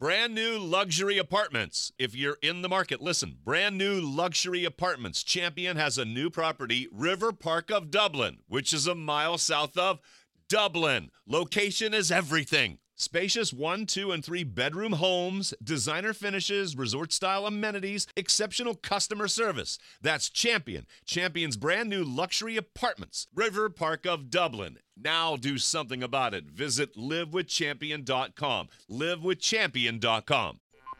Brand new luxury apartments. If you're in the market, listen. Brand new luxury apartments. Champion has a new property, River Park of Dublin, which is a mile south of Dublin. Location is everything. Spacious 1, 2, and 3 bedroom homes, designer finishes, resort-style amenities, exceptional customer service. That's Champion. Champion's brand new luxury apartments, River Park of Dublin. Now do something about it. Visit livewithchampion.com. livewithchampion.com.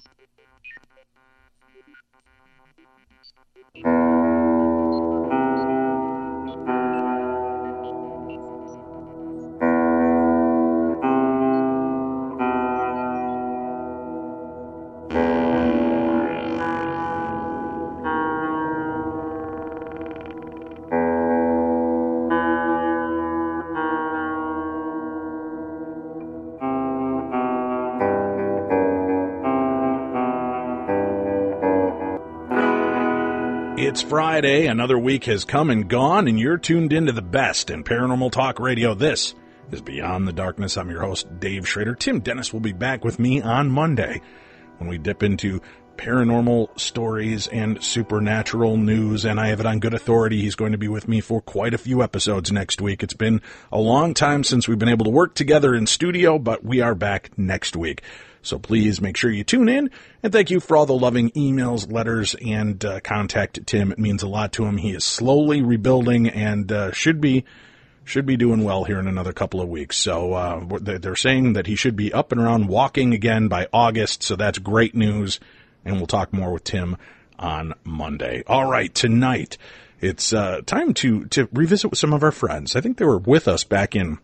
It's Friday, another week has come and gone, and you're tuned into the best in paranormal talk radio. This is Beyond the Darkness. I'm your host, Dave Schrader. Tim Dennis will be back with me on Monday when we dip into paranormal stories and supernatural news, and I have it on good authority. He's going to be with me for quite a few episodes next week. It's been a long time since we've been able to work together in studio, but we are back next week. So please make sure you tune in, and thank you for all the loving emails, letters, and contact Tim. It means a lot to him. He is slowly rebuilding and should be doing well here in another couple of weeks. So they're saying that he should be up and around walking again by August, so that's great news, and we'll talk more with Tim on Monday. All right, tonight it's time to revisit with some of our friends. I think they were with us back in,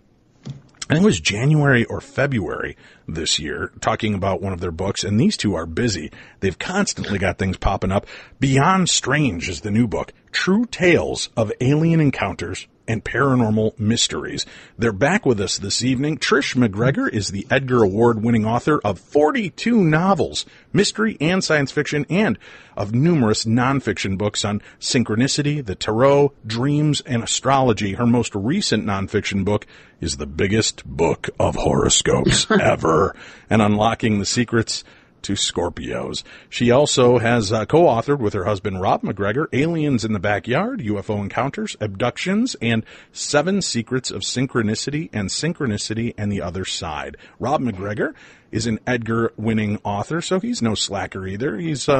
I think it was January or February this year, talking about one of their books, and these two are busy. They've constantly got things popping up. Beyond Strange is the new book, True Tales of Alien Encounters and Paranormal Mysteries. They're back with us this evening. Trish McGregor is the Edgar Award-winning author of 42 novels, mystery and science fiction, and of numerous nonfiction books on synchronicity, the tarot, dreams, and astrology. Her most recent nonfiction book is The Biggest Book of Horoscopes Ever, and Unlocking the Secrets to Scorpios. She also has co-authored with her husband Rob McGregor, Aliens in the Backyard, UFO Encounters, Abductions, and 7 Secrets of Synchronicity and the Other Side. Rob McGregor is an Edgar-winning author, so he's no slacker either. He's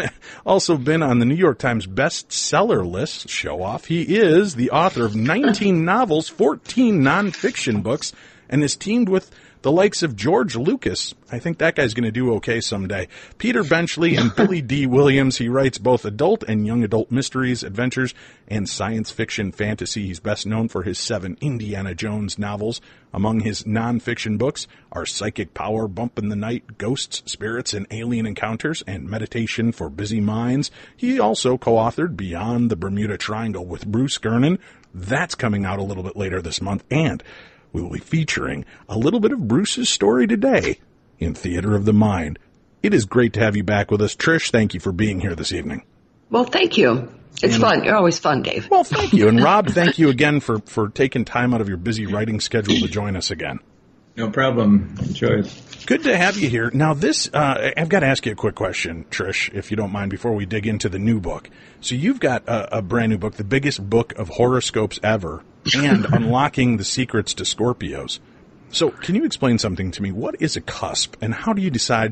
also been on the New York Times bestseller list, show off. He is the author of 19 novels, 14 nonfiction books, and is teamed with the likes of George Lucas. I think that guy's going to do okay someday. Peter Benchley and Billy D. Williams. He writes both adult and young adult mysteries, adventures, and science fiction fantasy. He's best known for his 7 Indiana Jones novels. Among his nonfiction books are Psychic Power, Bump in the Night, Ghosts, Spirits, and Alien Encounters, and Meditation for Busy Minds. He also co-authored Beyond the Bermuda Triangle with Bruce Gernon. That's coming out a little bit later this month, and we will be featuring a little bit of Bruce's story today in Theater of the Mind. It is great to have you back with us. Trish, thank you for being here this evening. Well, thank you. It's fun. You're always fun, Dave. Well, thank you. And Rob, thank you again for taking time out of your busy writing schedule to join us again. No problem. Enjoy it. Good to have you here. Now, this, I've got to ask you a quick question, Trish, if you don't mind, before we dig into the new book. So you've got a brand new book, The Biggest Book of Horoscopes Ever, and Unlocking the Secrets to Scorpios. So can you explain something to me? What is a cusp, and how do you decide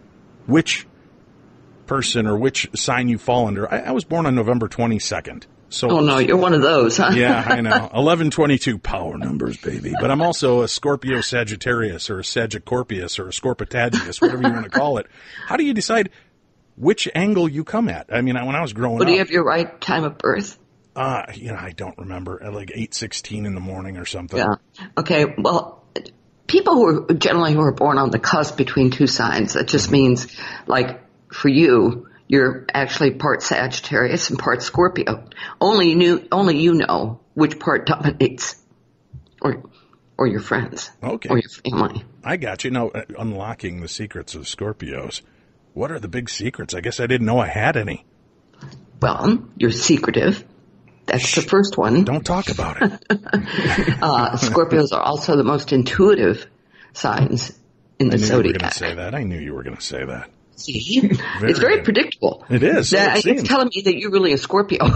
which person or which sign you fall under? I was born on November 22nd. So, oh, no, you're one of those, huh? Yeah, I know. 1122 power numbers, baby. But I'm also a Scorpio Sagittarius or a Saggicorpius or a Scorpitagius, whatever you want to call it. How do you decide which angle you come at? I mean, when I was growing up. Do you have your right time of birth? I don't remember. At like 8:16 in the morning or something. Yeah. Okay, well, people who are born on the cusp between two signs, that just means, like, for you, you're actually part Sagittarius and part Scorpio. Only you know which part dominates, or your friends, okay, or your family. I got you. Now, unlocking the secrets of Scorpios. What are the big secrets? I guess I didn't know I had any. Well, you're secretive. That's the first one. Don't talk about it. Scorpios are also the most intuitive signs in the zodiac. You were going to say that. I knew you were going to say that. See? It's very predictable. It is. So it's telling me that you're really a Scorpio.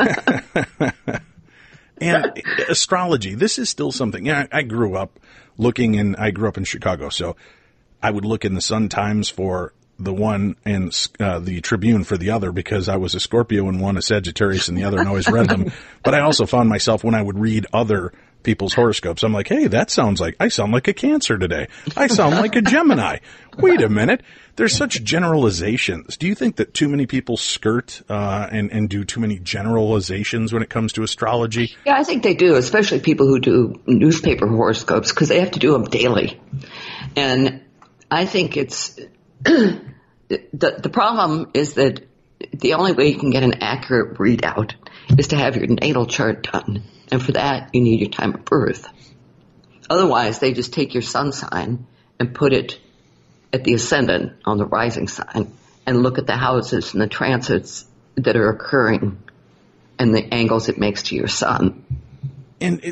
And astrology, this is still something. Yeah, I grew up I grew up in Chicago, so I would look in the Sun Times for the one and the Tribune for the other, because I was a Scorpio and one a Sagittarius and the other, and always read them. But I also found myself, when I would read other people's horoscopes, I'm like, hey, I sound like a Cancer today. I sound like a Gemini. Wait a minute. There's such generalizations. Do you think that too many people skirt and do too many generalizations when it comes to astrology? Yeah, I think they do, especially people who do newspaper horoscopes, because they have to do them daily. And I think it's the problem is that the only way you can get an accurate readout is to have your natal chart done. And for that, you need your time of birth. Otherwise, they just take your sun sign and put it at the ascendant on the rising sign and look at the houses and the transits that are occurring and the angles it makes to your sun. And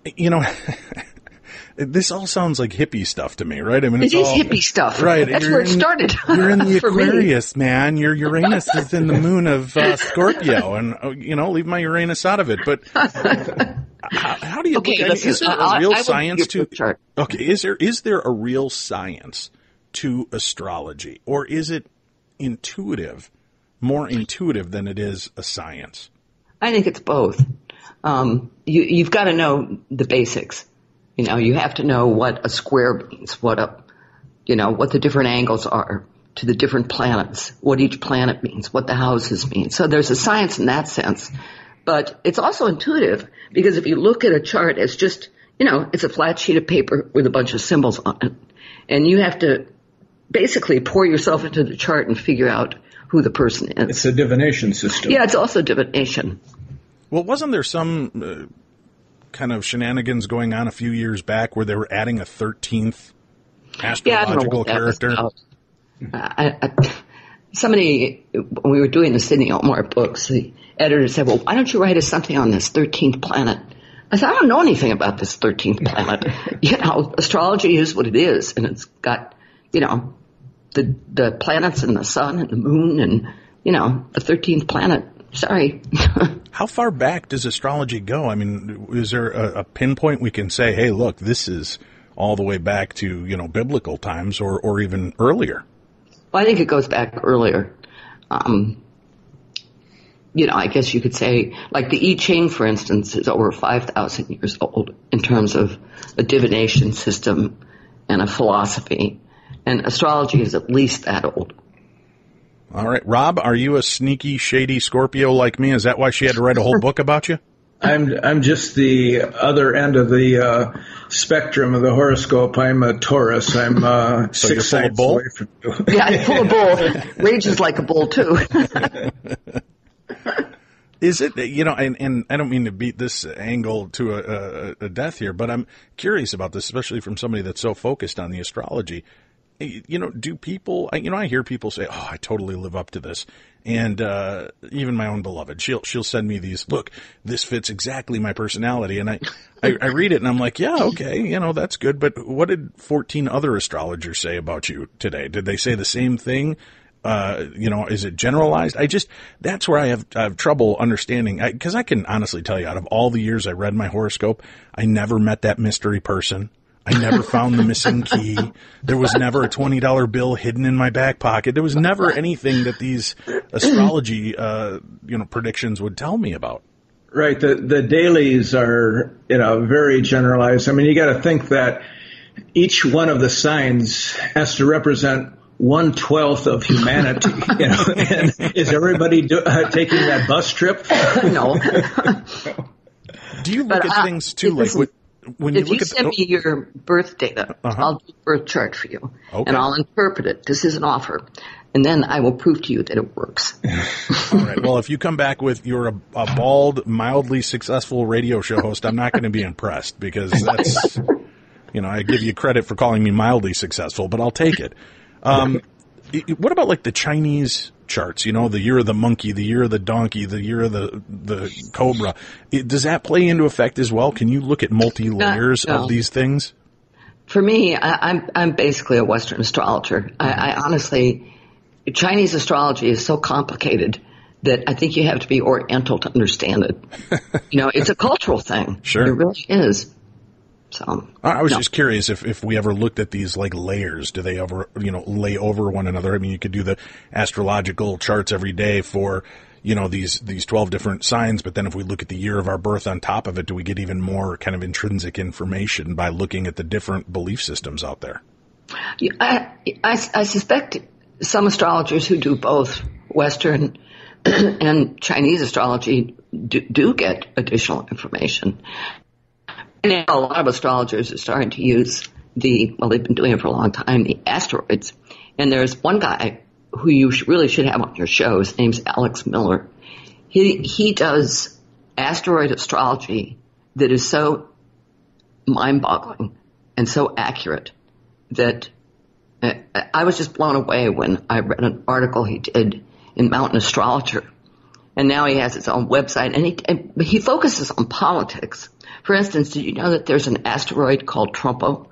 this all sounds like hippie stuff to me, right? I mean, it is hippie stuff. Right. That's where it started. You're in the Aquarius, man. Your Uranus is in the moon of Scorpio, and leave my Uranus out of it. But how do you look at it? Is there a real science to? Okay, is there a real science to astrology, or is it intuitive, more intuitive than it is a science? I think it's both. You've got to know the basics. You have to know what a square means, what the different angles are to the different planets, what each planet means, what the houses mean. So there's a science in that sense, but it's also intuitive, because if you look at a chart as just, it's a flat sheet of paper with a bunch of symbols on it, and you have to basically pour yourself into the chart and figure out who the person is. It's a divination system. Yeah, it's also divination. Well, wasn't there some kind of shenanigans going on a few years back where they were adding a 13th astrological character? Somebody, when we were doing the Sidney Elmore books, the editor said, well, why don't you write us something on this 13th planet? I said, I don't know anything about this 13th planet. Astrology is what it is, and it's got, the planets and the sun and the moon and, the 13th planet. Sorry. How far back does astrology go? I mean, is there a pinpoint we can say, hey, look, this is all the way back to, biblical times or even earlier? Well, I think it goes back earlier. I guess you could say, like the I Ching, for instance, is over 5,000 years old in terms of a divination system and a philosophy. And astrology is at least that old. All right. Rob, are you a sneaky, shady Scorpio like me? Is that why she had to write a whole book about you? I'm just the other end of the spectrum of the horoscope. I'm a Taurus. I'm so 6 signs away from you. Yeah, I'm full of bull. Rages like a bull, too. Is it, and I don't mean to beat this angle to a death here, but I'm curious about this, especially from somebody that's so focused on the astrology. Do people, I hear people say, oh, I totally live up to this. And, even my own beloved, she'll send me these, look, this fits exactly my personality. And I read it and I'm like, yeah, okay, that's good. But what did 14 other astrologers say about you today? Did they say the same thing? Is it generalized? That's where I have trouble understanding, because I can honestly tell you, out of all the years I read my horoscope, I never met that mystery person. I never found the missing key. There was never a $20 bill hidden in my back pocket. There was never anything that these astrology, predictions would tell me about. Right. The dailies are, very generalized. I mean, you got to think that each one of the signs has to represent 1/12 of humanity. And is everybody taking that bus trip? No. Do you look at things too, like when if you send me your birth data, I'll do a birth chart for you, and I'll interpret it. This is an offer, and then I will prove to you that it works. All right. Well, if you come back with you're a bald, mildly successful radio show host, I'm not going to be impressed, because that's, I give you credit for calling me mildly successful, but I'll take it. What about like the Chinese charts? The year of the monkey, the year of the donkey, the year of the cobra. Does that play into effect as well? Can you look at multi-layers of these things? For me, I'm basically a Western astrologer. I honestly, Chinese astrology is so complicated that I think you have to be Oriental to understand it. It's a cultural thing. Sure. It really is. So I was just curious if we ever looked at these like layers. Do they ever, lay over one another? I mean, you could do the astrological charts every day for, these 12 different signs, but then if we look at the year of our birth on top of it, do we get even more kind of intrinsic information by looking at the different belief systems out there? I suspect some astrologers who do both Western and Chinese astrology do get additional information. And a lot of astrologers are starting to use they've been doing it for a long time, the asteroids. And there's one guy who you really should have on your show. His name's Alex Miller. He does asteroid astrology that is so mind-boggling and so accurate that I was just blown away when I read an article he did in Mountain Astrologer. And now he has his own website, and he focuses on politics. For instance, did you know that there's an asteroid called Trumpo?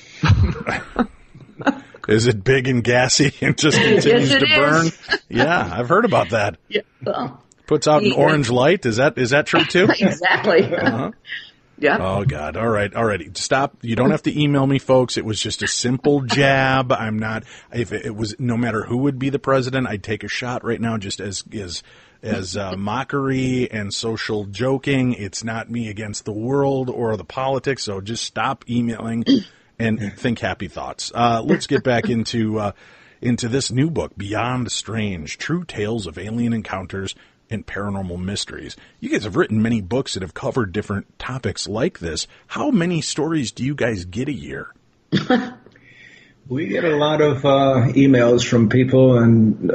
Is it big and gassy and just continues to burn? Yeah, I've heard about that. Yeah, well, puts out an orange light. Is that true too? Exactly. Uh-huh. Yeah. Oh God. All right. Alrighty. Stop. You don't have to email me, folks. It was just a simple jab. I'm not, if it was, no matter who would be the president, I'd take a shot right now just as mockery and social joking. It's not me against the world or the politics. So just stop emailing and think happy thoughts. Let's get back into this new book, Beyond Strange, True Tales of Alien Encounters and Paranormal Mysteries. You guys have written many books that have covered different topics like this. How many stories do you guys get a year? We get a lot of emails from people, and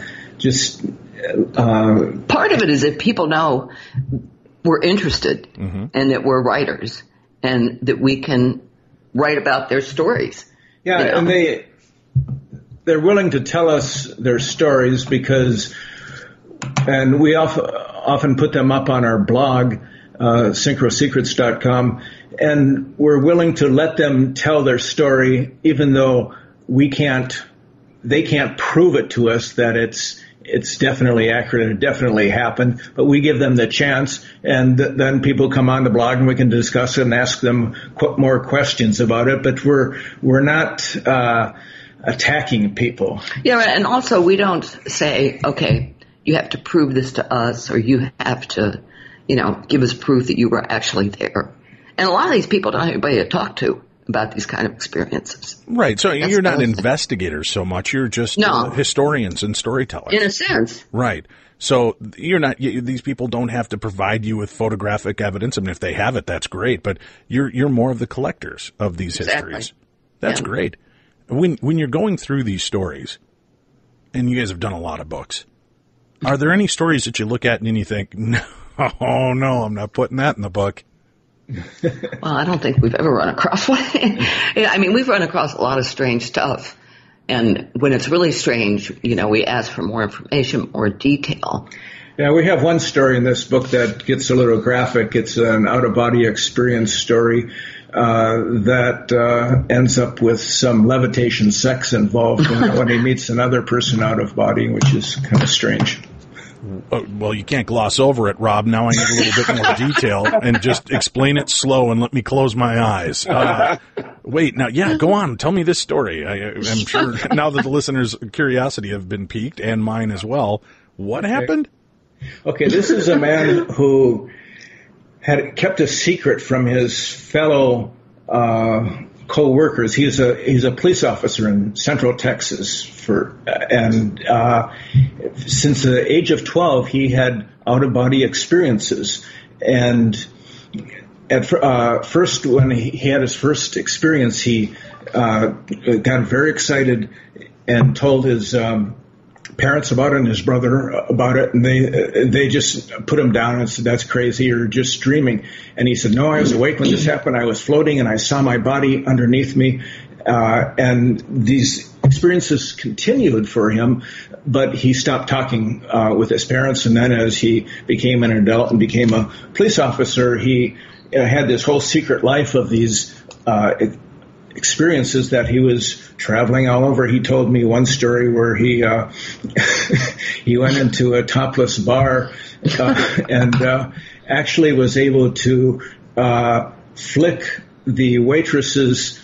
part of it is that people know we're interested and that we're writers and that we can write about their stories. Yeah, and they're willing to tell us their stories because. And we often put them up on our blog, synchrosecrets.com, and we're willing to let them tell their story, even though they can't prove it to us that it's definitely accurate and it definitely happened, but we give them the chance, and then people come on the blog and we can discuss it and ask them more questions about it, but we're not attacking people. Yeah, and also we don't say, okay, you have to prove this to us, or you have to, give us proof that you were actually there. And a lot of these people don't have anybody to talk to about these kind of experiences. Right. So you're not investigators so much. You're just historians and storytellers. In a sense. Right. So these people don't have to provide you with photographic evidence. I mean, if they have it, that's great. But you're more of the collectors of these histories. That's great. When you're going through these stories, and you guys have done a lot of books, are there any stories that you look at and you think, no, I'm not putting that in the book? Well, I don't think we've ever run across one. I mean, we've run across a lot of strange stuff. And when it's really strange, we ask for more information, more detail. Yeah, we have one story in this book that gets a little graphic. It's an out-of-body experience story that ends up with some levitation sex involved when he meets another person out of body, which is kind of strange. Well, you can't gloss over it, Rob. Now I need a little bit more detail, and just explain it slow and let me close my eyes. Wait, now, go on. Tell me this story. I'm sure now that the listeners' curiosity have been piqued, and mine as well. What happened? Okay, this is a man who had kept a secret from his fellow co-workers. He's a police officer in Central Texas and since the age of 12 he had out-of-body experiences. And at first, when he had his first experience, he got very excited and told his parents about it and his brother about it, and they just put him down and said, "That's crazy, you're just dreaming." And he said, "No, I was awake when this happened. I was floating and I saw my body underneath me." And these experiences continued for him, but he stopped talking with his parents. And then as he became an adult and became a police officer, he had this whole secret life of these experiences that he was traveling all over. He told me one story where he he went into a topless bar and actually was able to flick the waitress's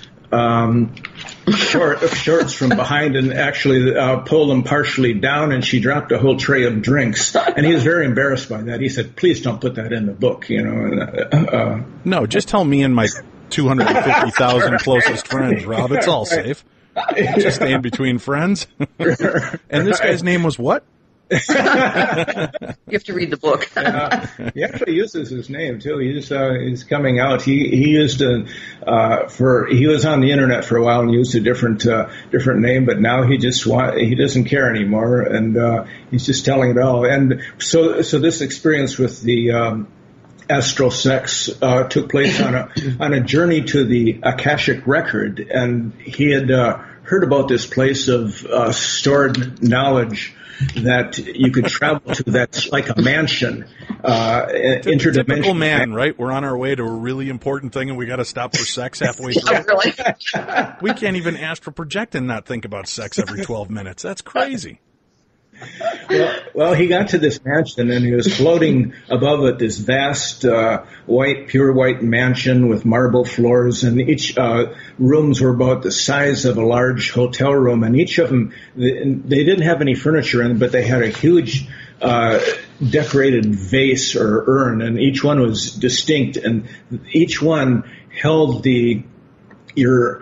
shorts from behind and actually pull them partially down, and she dropped a whole tray of drinks. And he was very embarrassed by that. He said, "Please don't put that in the book." No, just tell me and my 250,000 closest friends, Rob. It's all safe. Just staying between friends. And this guy's name was what? You have to read the book. He actually uses his name too. He's coming out. He used he was on the internet for a while and used a different name, but now he doesn't care anymore, and he's just telling it all. And so this experience with the astral sex took place on a journey to the Akashic Record, and he had heard about this place of stored knowledge that you could travel to. That's like a mansion, interdimensional. Typical man, right? We're on our way to a really important thing, and we got to stop for sex halfway through. Yeah, really? We can't even astral project and not think about sex every 12 minutes. That's crazy. Well, he got to this mansion, and he was floating above it, this vast pure white mansion with marble floors, and each rooms were about the size of a large hotel room, and each of them, they didn't have any furniture in, but they had a huge decorated vase or urn, and each one was distinct, and each one held your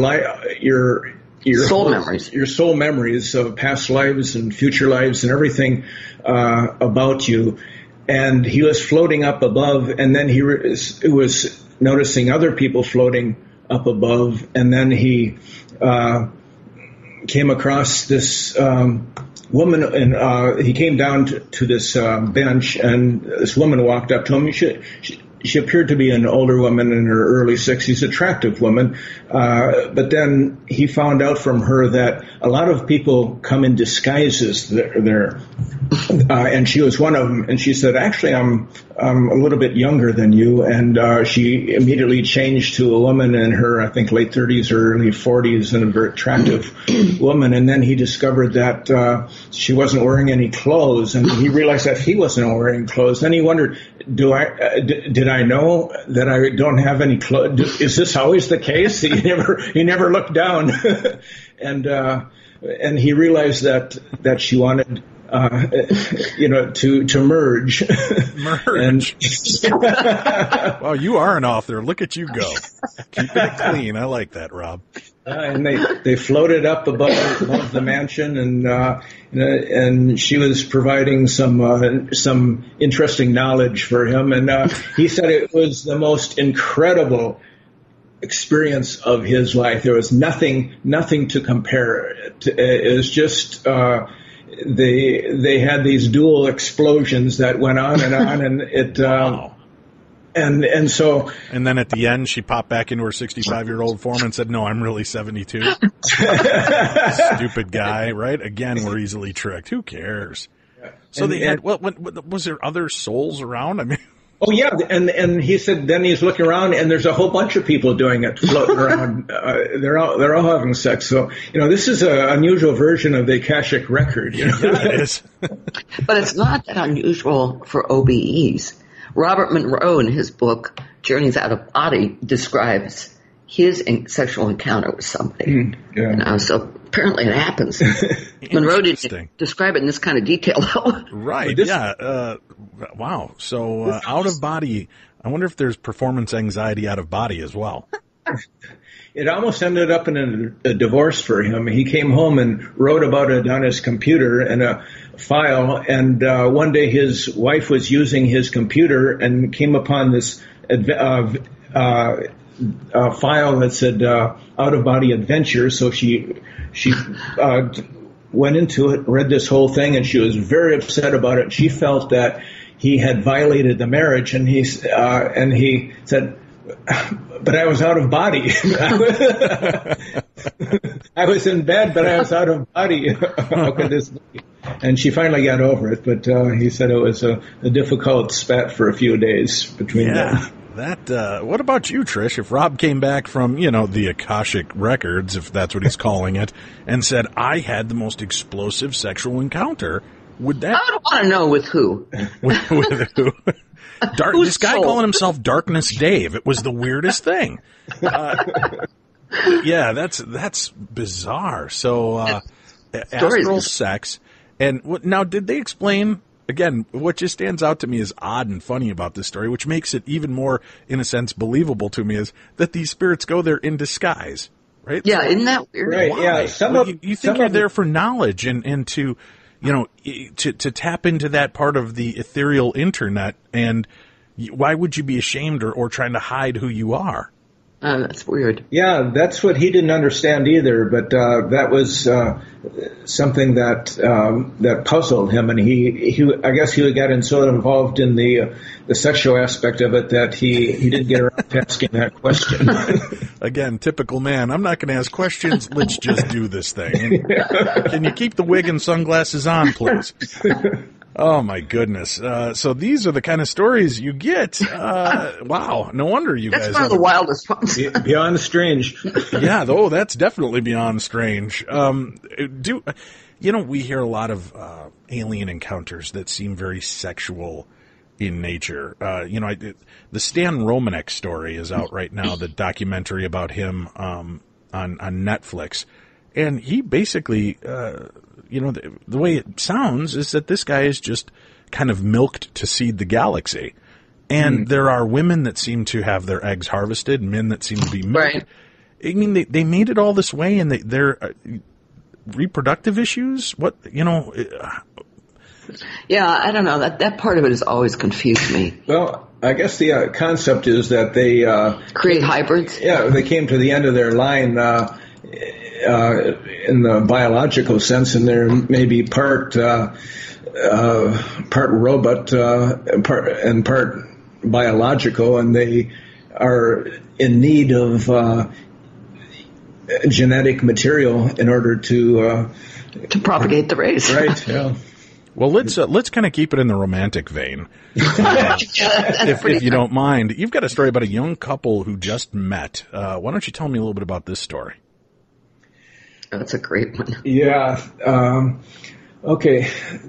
soul memories of past lives and future lives and everything about you. And he was floating up above, and then he was noticing other people floating up above, and then he came across this woman, and he came down to this bench, and this woman walked up to him. She appeared to be an older woman in her early 60s, attractive woman. But then he found out from her that a lot of people come in disguises there. And she was one of them. And she said, "Actually, I'm a little bit younger than you." And she immediately changed to a woman in her, I think, late 30s or early 40s, and a very attractive woman. And then he discovered that she wasn't wearing any clothes. And he realized that he wasn't wearing clothes. Then he wondered, did I know that I don't have any clothes? Is this always the case? He never looked down. And he realized that she wanted to merge. Merge. Wow, you are an author. Look at you go. Keeping it clean. I like that, Rob. And they floated up above the mansion, and she was providing some interesting knowledge for him. And he said it was the most incredible experience of his life. There was nothing to compare it to. It was just they had these dual explosions that went on, and it. Wow. And so. And then at the end, she popped back into her 65-year-old form and said, "No, I'm really 72." Stupid guy, right? Again, we're easily tricked. Who cares? So they had. Well, was there other souls around? I mean. Oh yeah, and he said then he's looking around and there's a whole bunch of people doing it, floating around. They're all having sex. So this is an unusual version of the Akashic Record. Yeah, it is. But it's not that unusual for OBEs. Robert Monroe, in his book Journeys Out of Body, describes his sexual encounter with somebody. Yeah. So apparently it happens. Monroe didn't describe it in this kind of detail, though. Right, yeah. Wow. So out of body, I wonder if there's performance anxiety out of body as well. It almost ended up in a divorce for him. He came home and wrote about it on his computer in a file, and one day his wife was using his computer and came upon this file that said out-of-body adventure. So she went into it, read this whole thing, and she was very upset about it. She felt that he had violated the marriage, and he said, "But I was out of body. I was in bed, but I was out of body. How could this be?" And she finally got over it, but he said it was a difficult spat for a few days between them. What about you, Trish? If Rob came back from, the Akashic Records, if that's what he's calling it, and said, I had the most explosive sexual encounter, would that... I would want to know with who. with who? This guy calling himself Darkness Dave. It was the weirdest thing. Yeah, that's bizarre. So, astral sex. And now, did they explain... Again, what just stands out to me as odd and funny about this story, which makes it even more, in a sense, believable to me, is that these spirits go there in disguise, right? Yeah, so, isn't that weird? Right, why? yeah. You think you're there for knowledge and to, to tap into that part of the ethereal internet, and why would you be ashamed or trying to hide who you are? That's weird. Yeah, that's what he didn't understand either, but that was something that puzzled him, and I guess he got so involved in the sexual aspect of it that he didn't get around to asking that question. Again, typical man. I'm not going to ask questions. Let's just do this thing. Can you keep the wig and sunglasses on, please? Oh, my goodness. So these are the kind of stories you get. Wow. No wonder you guys... That's one of the wildest ones. Beyond strange. Yeah, that's definitely beyond strange. We hear a lot of alien encounters that seem very sexual in nature. The Stan Romanek story is out right now, the documentary about him on Netflix. And he basically... the way it sounds is that this guy is just kind of milked to seed the galaxy. And there are women that seem to have their eggs harvested, men that seem to be milked. Right. I mean, they made it all this way, and their reproductive issues, Yeah, I don't know. That part of it has always confused me. Well, I guess the concept is that they... create hybrids? Yeah, they came to the end of their line... in the biological sense, and there may be part robot part biological, and they are in need of genetic material in order to propagate the race. Right. Yeah. Well, let's kind of keep it in the romantic vein, if you don't mind. You've got a story about a young couple who just met. Why don't you tell me a little bit about this story? That's a great one. Yeah. Okay.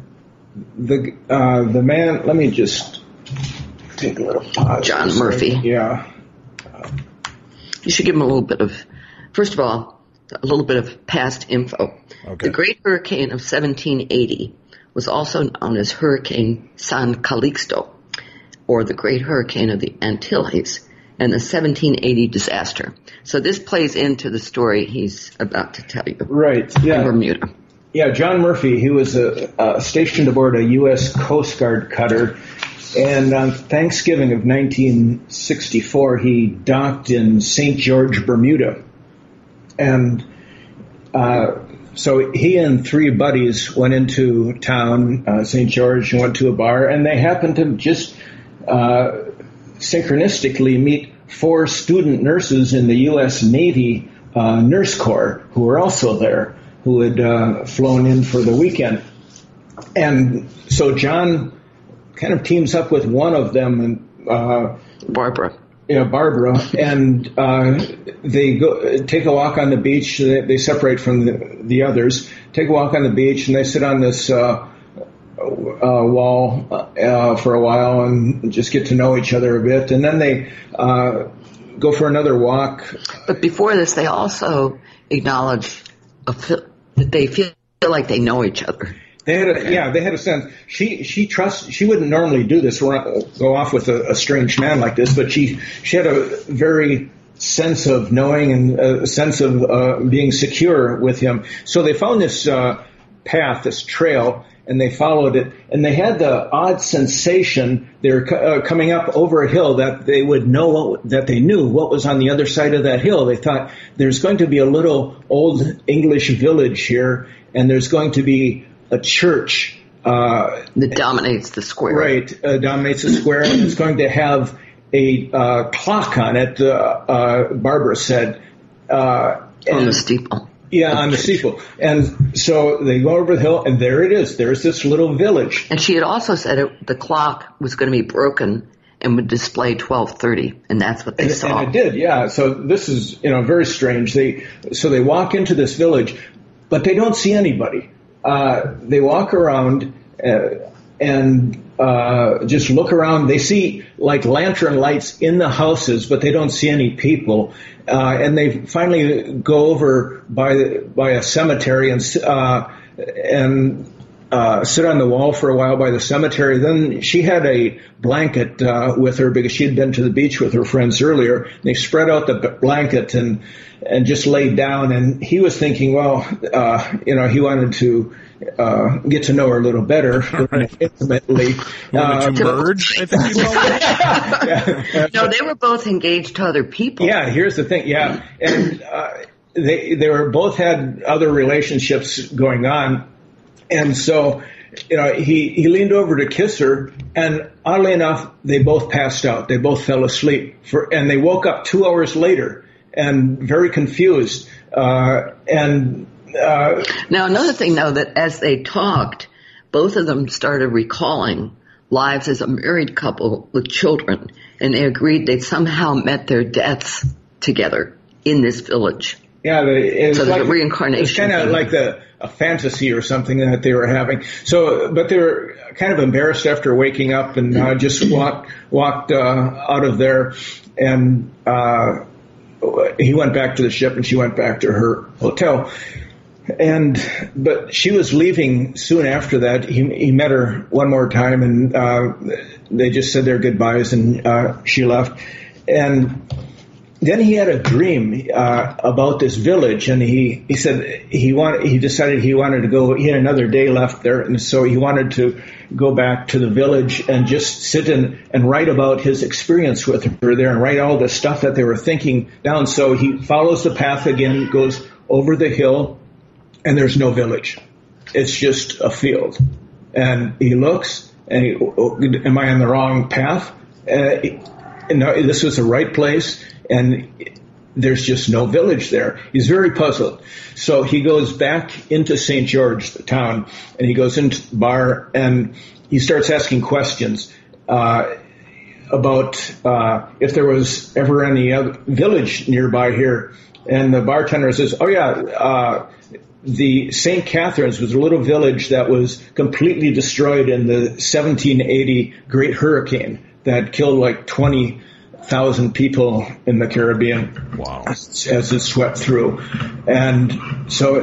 The man. Let me just take a little pause. John Murphy. Yeah. You should give him a little bit of. First of all, a little bit of past info. Okay. The Great Hurricane of 1780 was also known as Hurricane San Calixto, or the Great Hurricane of the Antilles, and the 1780 disaster. So this plays into the story he's about to tell you. Right. Yeah. In Bermuda. Yeah, John Murphy, he was stationed aboard a U.S. Coast Guard cutter, and on Thanksgiving of 1964, he docked in St. George, Bermuda. And so he and three buddies went into town, St. George, and went to a bar, and they happened to just synchronistically meet four student nurses in the U.S. Navy Nurse Corps who were also there, who had flown in for the weekend. And so John kind of teams up with one of them, and Barbara. Yeah, Barbara, and they go take a walk on the beach. They separate from the others, take a walk on the beach, and they sit on this wall for a while and just get to know each other a bit, and then they go for another walk. But before this, they also acknowledge that they feel like they know each other. They had a sense. She wouldn't normally do this, go off with a strange man like this, but she had a very sense of knowing and a sense of being secure with him. So they found this path, this trail, and they followed it, and they had the odd sensation they were coming up over a hill that they would know that they knew what was on the other side of that hill. They thought there's going to be a little old English village here, and there's going to be a church that dominates the square. Right, dominates the square, and it's going to have a clock on it. Barbara said on the steeple. Yeah, on the steeple. And so they go over the hill, and there it is. There's this little village. And she had also said the clock was going to be broken and would display 1230, and that's what they saw. And it did, yeah. So this is, very strange. They walk into this village, but they don't see anybody. They walk around and just look around. They see like lantern lights in the houses, but they don't see any people. And they finally go over by a cemetery and sit on the wall for a while by the cemetery. Then she had a blanket with her because she had been to the beach with her friends earlier. They spread out the blanket and just laid down. And he was thinking, well, he wanted to get to know her a little better, intimately. To merge, I think you call it. No, they were both engaged to other people. Yeah, here's the thing. Yeah, and they were both had other relationships going on. And so, he leaned over to kiss her, and oddly enough, they both passed out. They both fell asleep, and they woke up 2 hours later and very confused. Now, another thing, though, that as they talked, both of them started recalling lives as a married couple with children, and they agreed they somehow met their deaths together in this village. Yeah, it was like a reincarnation. It's kind of like a fantasy or something that they were having. So, but they were kind of embarrassed after waking up and just walked out of there. And he went back to the ship and she went back to her hotel. But she was leaving soon after that. He met her one more time and they just said their goodbyes and she left. And then he had a dream about this village, and he said he decided he wanted to go. He had another day left there, and so he wanted to go back to the village and just sit and write about his experience with her there and write all the stuff that they were thinking down. So he follows the path again, goes over the hill, and there's no village. It's just a field. And he looks, and am I on the wrong path? No, this was the right place. And there's just no village there. He's very puzzled. So he goes back into St. George, the town, and he goes into the bar and he starts asking questions about if there was ever any other village nearby here. And the bartender says, oh, yeah, the St. Catharines was a little village that was completely destroyed in the 1780 Great Hurricane that killed like 20,000 people in the Caribbean. Wow. As it swept through. And so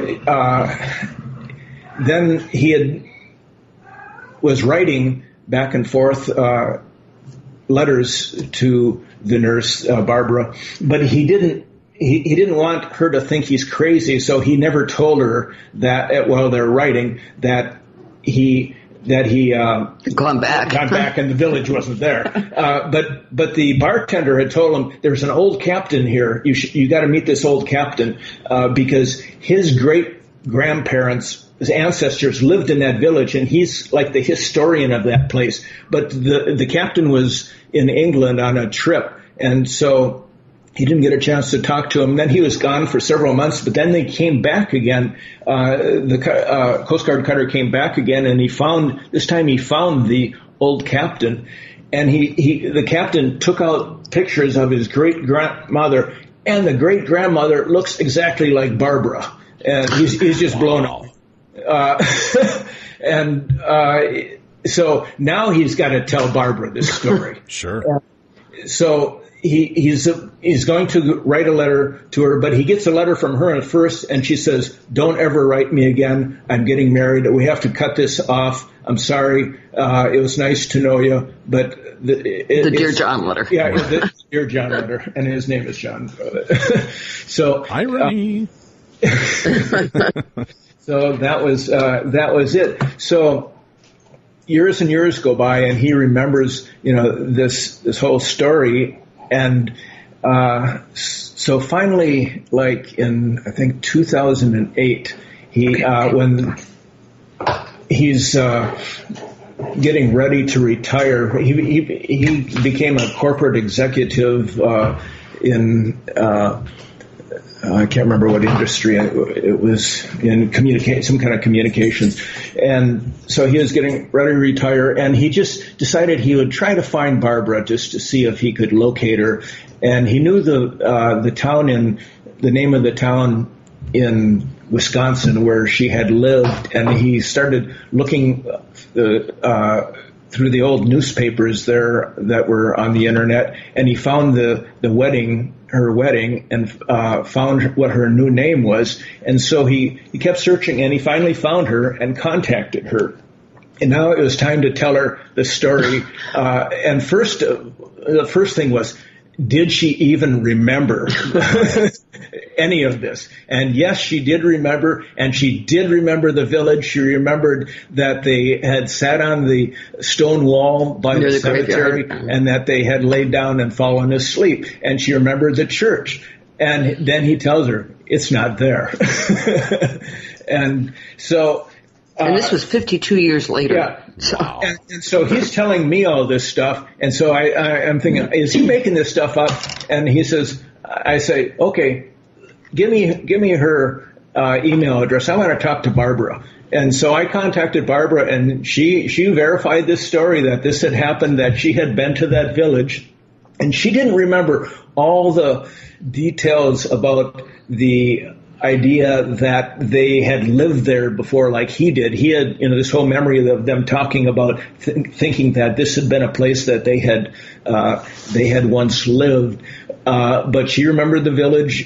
then he was writing back and forth letters to the nurse, Barbara, but he didn't want her to think he's crazy, so he never told her that while they're writing that he gone back and the village wasn't there. But the bartender had told him there's an old captain here. You got to meet this old captain because his great grandparents, his ancestors lived in that village, and he's like the historian of that place. But the captain was in England on a trip, and so he didn't get a chance to talk to him. Then he was gone for several months, but then they came back again. The Coast Guard cutter came back again, and this time he found the old captain. And the captain took out pictures of his great-grandmother, and the great-grandmother looks exactly like Barbara. And he's just blown up. So now he's got to tell Barbara this story. Sure. So he's going to write a letter to her, but he gets a letter from her at first, and she says, "Don't ever write me again. I'm getting married. We have to cut this off. I'm sorry. It was nice to know you, but the Dear John letter." Yeah, the Dear John letter, and his name is John. So irony. So that was it. So years and years go by, and he remembers, this whole story. And so finally, like in, I think, 2008, when he's getting ready to retire, he became a corporate executive in I can't remember what industry it was in, some kind of communications. And so he was getting ready to retire, and he just decided he would try to find Barbara just to see if he could locate her. And he knew the name of the town in Wisconsin where she had lived, and he started looking through the old newspapers there that were on the internet, and he found her wedding, and found what her new name was. And so he kept searching, and he finally found her and contacted her. And now it was time to tell her the story. And the first thing was, did she even remember any of this? And yes, she did remember, and she did remember the village. She remembered that they had sat on the stone wall by the cemetery, and that they had laid down and fallen asleep. And she remembered the church. And then he tells her, it's not there. And so... and this was 52 years later. Yeah. So. Wow. And so he's telling me all this stuff. And so I'm thinking, is he making this stuff up? And he says, I say, okay, give me her email address. I want to talk to Barbara. And so I contacted Barbara, and she verified this story, that this had happened, that she had been to that village. And she didn't remember all the details about the idea that they had lived there before like he did. He had, this whole memory of them talking about thinking that this had been a place that they had once lived. But she remembered the village,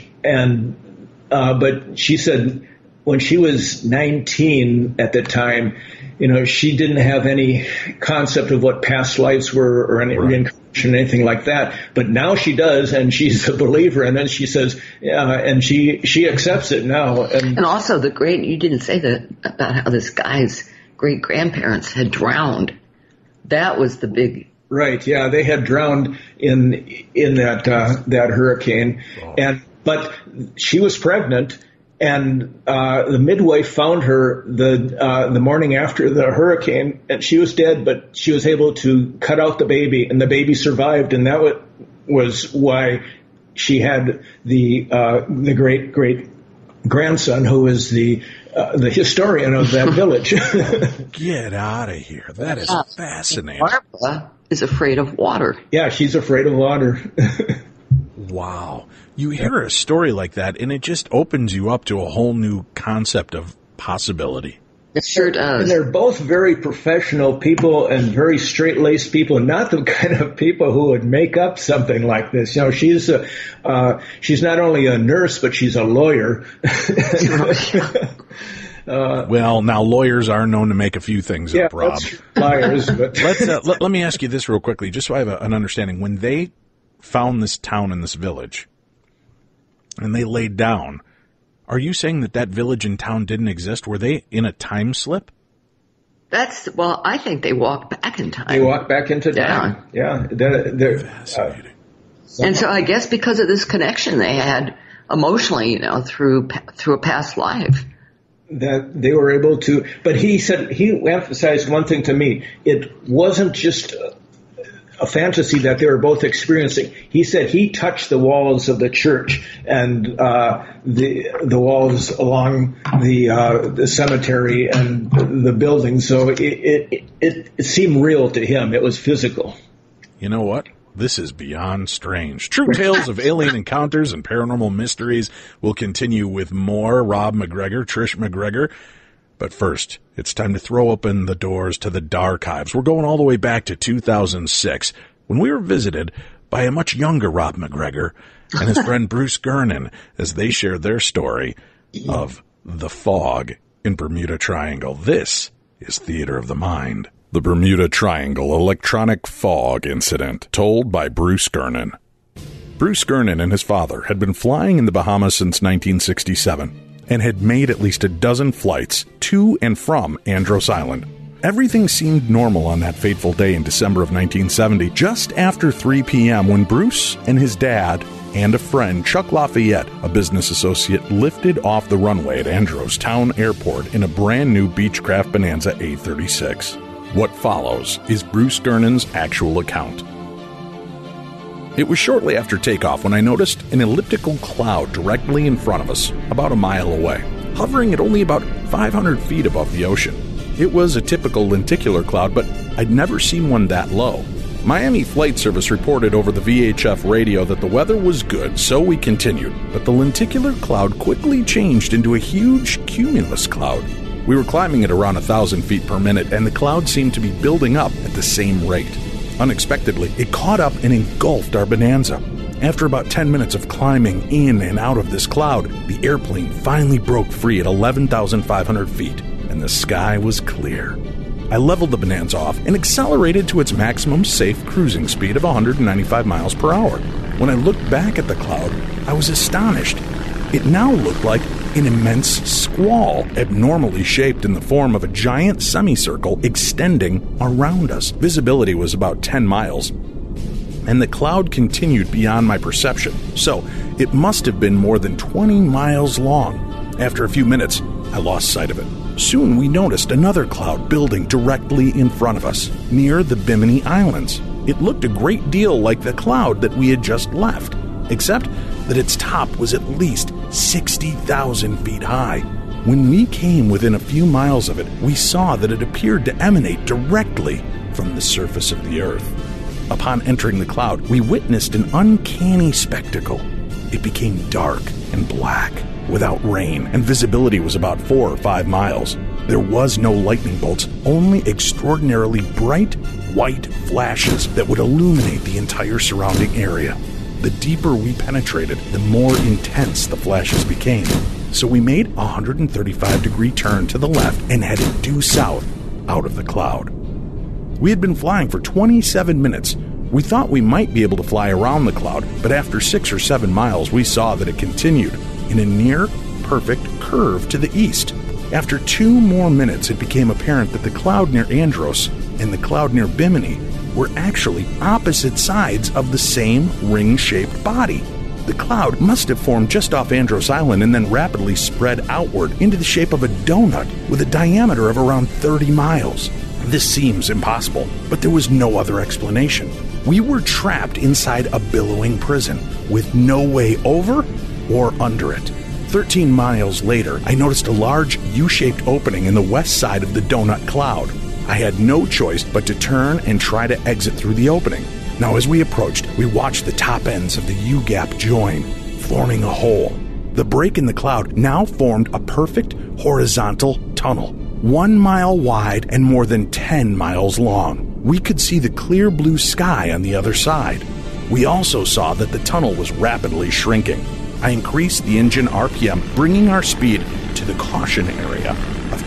but she said when she was 19 at the time, she didn't have any concept of what past lives were or any reincarnation, anything like that. But now she does, and she's a believer. And then she says, and she accepts it now. And also you didn't say that about how this guy's great grandparents had drowned. That was the big. Right. Yeah. They had drowned in that hurricane. Oh. But she was pregnant. And the midwife found her the morning after the hurricane, and she was dead, but she was able to cut out the baby, and the baby survived, and that was why she had the great grandson who is the historian of that village. Get out of here! That is fascinating. Barbara is afraid of water. Yeah, she's afraid of water. Wow. You hear a story like that, and it just opens you up to a whole new concept of possibility. It sure does. And they're both very professional people and very straight-laced people, not the kind of people who would make up something like this. She's not only a nurse, but she's a lawyer. Well, now lawyers are known to make a few things up, Rob. Liars. But let me ask you this real quickly, just so I have an understanding. When they found this town and this village, and they laid down, are you saying that village and town didn't exist? Were they in a time slip? I think they walked back in time. They walked back into time. Yeah. They're fascinating. And so I guess because of this connection they had emotionally, through a past life, that they were able to. But he emphasized one thing to me. It wasn't just a fantasy that they were both experiencing. He said he touched the walls of the church and the walls along the cemetery and the building. So it seemed real to him. It was physical. You know what? This is beyond strange. True tales of alien encounters and paranormal mysteries will continue with more Rob McGregor, Trish McGregor. But first, it's time to throw open the doors to the Darchives. We're going all the way back to 2006, when we were visited by a much younger Rob McGregor and his friend Bruce Gernon, as they shared their story of the fog in Bermuda Triangle. This is Theater of the Mind. The Bermuda Triangle Electronic Fog Incident, told by Bruce Gernon. Bruce Gernon and his father had been flying in the Bahamas since 1967. And had made at least a dozen flights to and from Andros Island. Everything seemed normal on that fateful day in December of 1970, just after 3 p.m. when Bruce and his dad and a friend, Chuck Lafayette, a business associate, lifted off the runway at Andros Town Airport in a brand new Beechcraft Bonanza A36. What follows is Bruce Gernon's actual account. It was shortly after takeoff when I noticed an elliptical cloud directly in front of us, about a mile away, hovering at only about 500 feet above the ocean. It was a typical lenticular cloud, but I'd never seen one that low. Miami Flight Service reported over the VHF radio that the weather was good, so we continued, but the lenticular cloud quickly changed into a huge cumulus cloud. We were climbing at around 1,000 feet per minute, and the cloud seemed to be building up at the same rate. Unexpectedly, it caught up and engulfed our Bonanza. After about 10 minutes of climbing in and out of this cloud, the airplane finally broke free at 11,500 feet, and the sky was clear. I leveled the Bonanza off and accelerated to its maximum safe cruising speed of 195 miles per hour. When I looked back at the cloud, I was astonished. It now looked like an immense squall, abnormally shaped in the form of a giant semicircle extending around us. Visibility was about 10 miles, and the cloud continued beyond my perception, so it must have been more than 20 miles long. After a few minutes, I lost sight of it. Soon we noticed another cloud building directly in front of us, near the Bimini Islands. It looked a great deal like the cloud that we had just left, except that its top was at least 60,000 feet high. When we came within a few miles of it, we saw that it appeared to emanate directly from the surface of the earth. Upon entering the cloud, we witnessed an uncanny spectacle. It became dark and black, without rain, and visibility was about 4 or 5 miles. There was no lightning bolts, only extraordinarily bright white flashes that would illuminate the entire surrounding area. The deeper we penetrated, the more intense the flashes became. So we made a 135-degree turn to the left and headed due south out of the cloud. We had been flying for 27 minutes. We thought we might be able to fly around the cloud, but after 6 or 7 miles, we saw that it continued in a near-perfect curve to the east. After 2 more minutes, it became apparent that the cloud near Andros and the cloud near Bimini were actually opposite sides of the same ring-shaped body. The cloud must have formed just off Andros Island and then rapidly spread outward into the shape of a donut with a diameter of around 30 miles. This seems impossible, but there was no other explanation. We were trapped inside a billowing prison with no way over or under it. 13 miles later, I noticed a large U-shaped opening in the west side of the donut cloud. I had no choice but to turn and try to exit through the opening. Now, as we approached, we watched the top ends of the U-gap join, forming a hole. The break in the cloud now formed a perfect horizontal tunnel, 1 mile wide and more than 10 miles long. We could see the clear blue sky on the other side. We also saw that the tunnel was rapidly shrinking. I increased the engine RPM, bringing our speed to the caution area of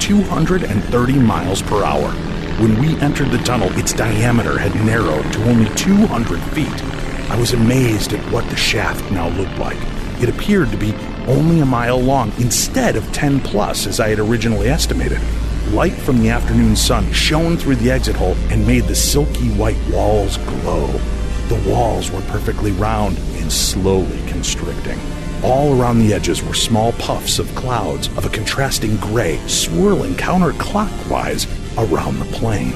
230 miles per hour. When we entered the tunnel, its diameter had narrowed to only 200 feet. I was amazed at what the shaft now looked like. It appeared to be only a mile long instead of 10 plus as I had originally estimated. Light from the afternoon sun shone through the exit hole and made the silky white walls glow. The walls were perfectly round and slowly constricting. All around the edges were small puffs of clouds of a contrasting gray swirling counterclockwise around the plane.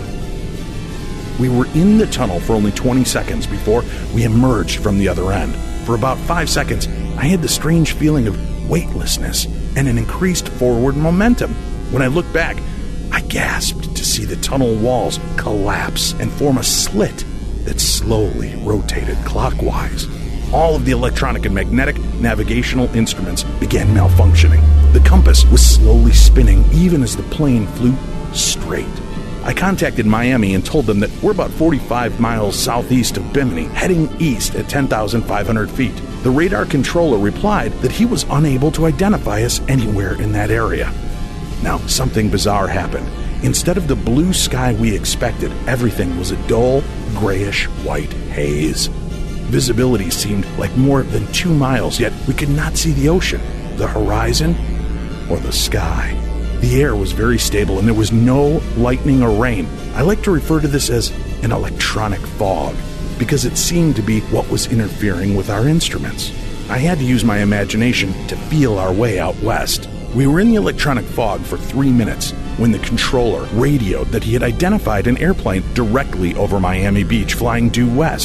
We were in the tunnel for only 20 seconds before we emerged from the other end. For about 5 seconds, I had the strange feeling of weightlessness and an increased forward momentum. When I looked back, I gasped to see the tunnel walls collapse and form a slit that slowly rotated clockwise. All of the electronic and magnetic navigational instruments began malfunctioning. The compass was slowly spinning even as the plane flew straight. I contacted Miami and told them that we're about 45 miles southeast of Bimini, heading east at 10,500 feet. The radar controller replied that he was unable to identify us anywhere in that area. Now, something bizarre happened. Instead of the blue sky we expected, everything was a dull, grayish white haze. Visibility seemed like more than 2 miles, yet we could not see the ocean, the horizon, or the sky. The air was very stable and there was no lightning or rain. I like to refer to this as an electronic fog because it seemed to be what was interfering with our instruments. I had to use my imagination to feel our way out west. We were in the electronic fog for 3 minutes when the controller radioed that he had identified an airplane directly over Miami Beach flying due west.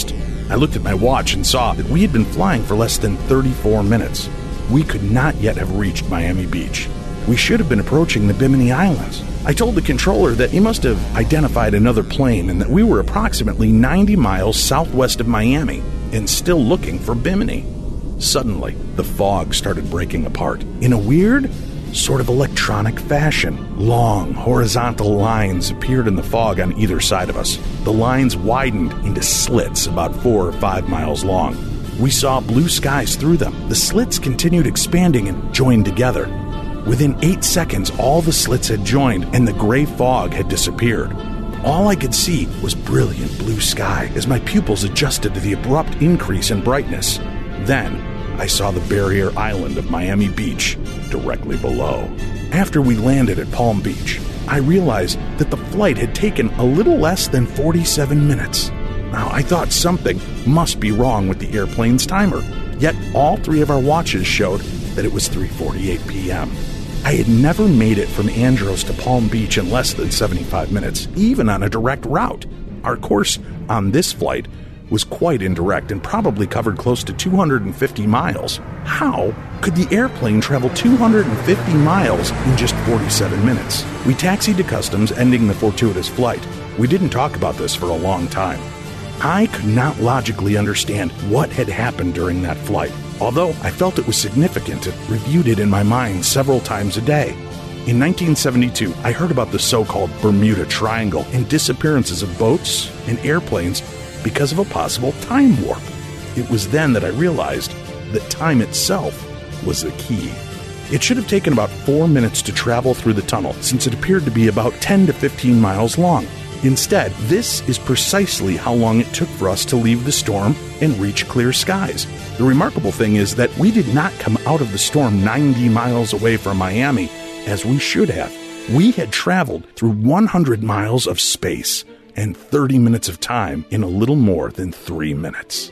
I looked at my watch and saw that we had been flying for less than 34 minutes. We could not yet have reached Miami Beach. We should have been approaching the Bimini Islands. I told the controller that he must have identified another plane and that we were approximately 90 miles southwest of Miami and still looking for Bimini. Suddenly, the fog started breaking apart in a weird, sort of electronic fashion. Long, horizontal lines appeared in the fog on either side of us. The lines widened into slits about 4 or 5 miles long. We saw blue skies through them. The slits continued expanding and joined together. Within 8 seconds, all the slits had joined and the gray fog had disappeared. All I could see was brilliant blue sky as my pupils adjusted to the abrupt increase in brightness. Then, I saw the barrier island of Miami Beach directly below. After we landed at Palm Beach, I realized that the flight had taken a little less than 47 minutes. Now, I thought something must be wrong with the airplane's timer, yet all 3 of our watches showed that it was 3:48 p.m. I had never made it from Andros to Palm Beach in less than 75 minutes, even on a direct route. Our course on this flight was quite indirect and probably covered close to 250 miles. How could the airplane travel 250 miles in just 47 minutes? We taxied to customs, ending the fortuitous flight. We didn't talk about this for a long time. I could not logically understand what had happened during that flight, although I felt it was significant and reviewed it in my mind several times a day. In 1972, I heard about the so-called Bermuda Triangle and disappearances of boats and airplanes because of a possible time warp. It was then that I realized that time itself was the key. It should have taken about 4 minutes to travel through the tunnel, since it appeared to be about 10 to 15 miles long. Instead, this is precisely how long it took for us to leave the storm and reach clear skies. The remarkable thing is that we did not come out of the storm 90 miles away from Miami, as we should have. We had traveled through 100 miles of space and 30 minutes of time in a little more than 3 minutes.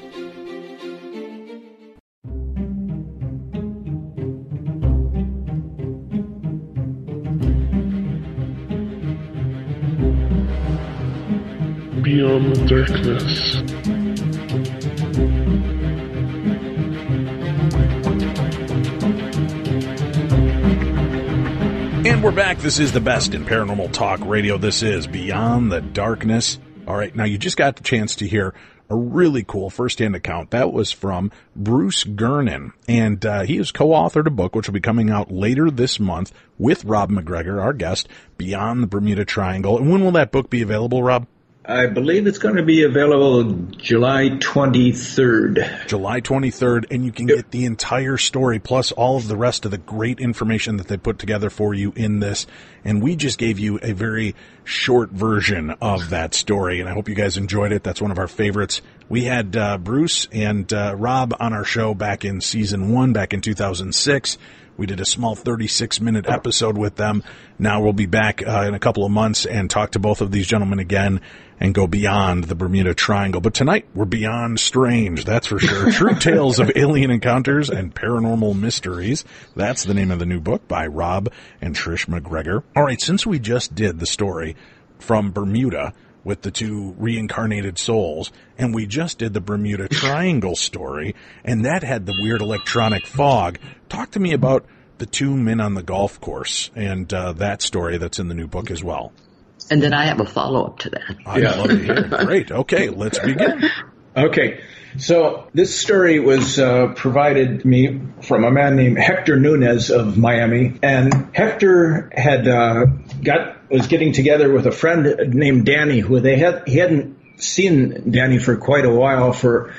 Beyond the darkness. And we're back. This is the best in paranormal talk radio. This is Beyond the Darkness. All right, now you just got the chance to hear a really cool first-hand account. That was from Bruce Gernon, and he has co-authored a book which will be coming out later this month with Rob McGregor, our guest, Beyond the Bermuda Triangle. And when will that book be available, Rob? I believe it's going to be available July 23rd. July 23rd, and you can get the entire story plus all of the rest of the great information that they put together for you in this. And we just gave you a very short version of that story, and I hope you guys enjoyed it. That's one of our favorites. We had Bruce and Rob on our show back in season 1, back in 2006. We did a small 36-minute episode with them. Now we'll be back in a couple of months and talk to both of these gentlemen again and go beyond the Bermuda Triangle. But tonight, we're beyond strange, that's for sure. True Tales of Alien Encounters and Paranormal Mysteries. That's the name of the new book by Rob and Trish McGregor. All right, since we just did the story from Bermuda with the 2 reincarnated souls, and we just did the Bermuda Triangle story, and that had the weird electronic fog, talk to me about the 2 men on the golf course and that story that's in the new book as well. And then I have a follow-up to that. I'd love to hear it. Great. Okay, let's begin. Okay, so this story was provided me from a man named Hector Nunez of Miami, and Hector had was getting together with a friend named Danny, who he hadn't seen Danny for quite a while, for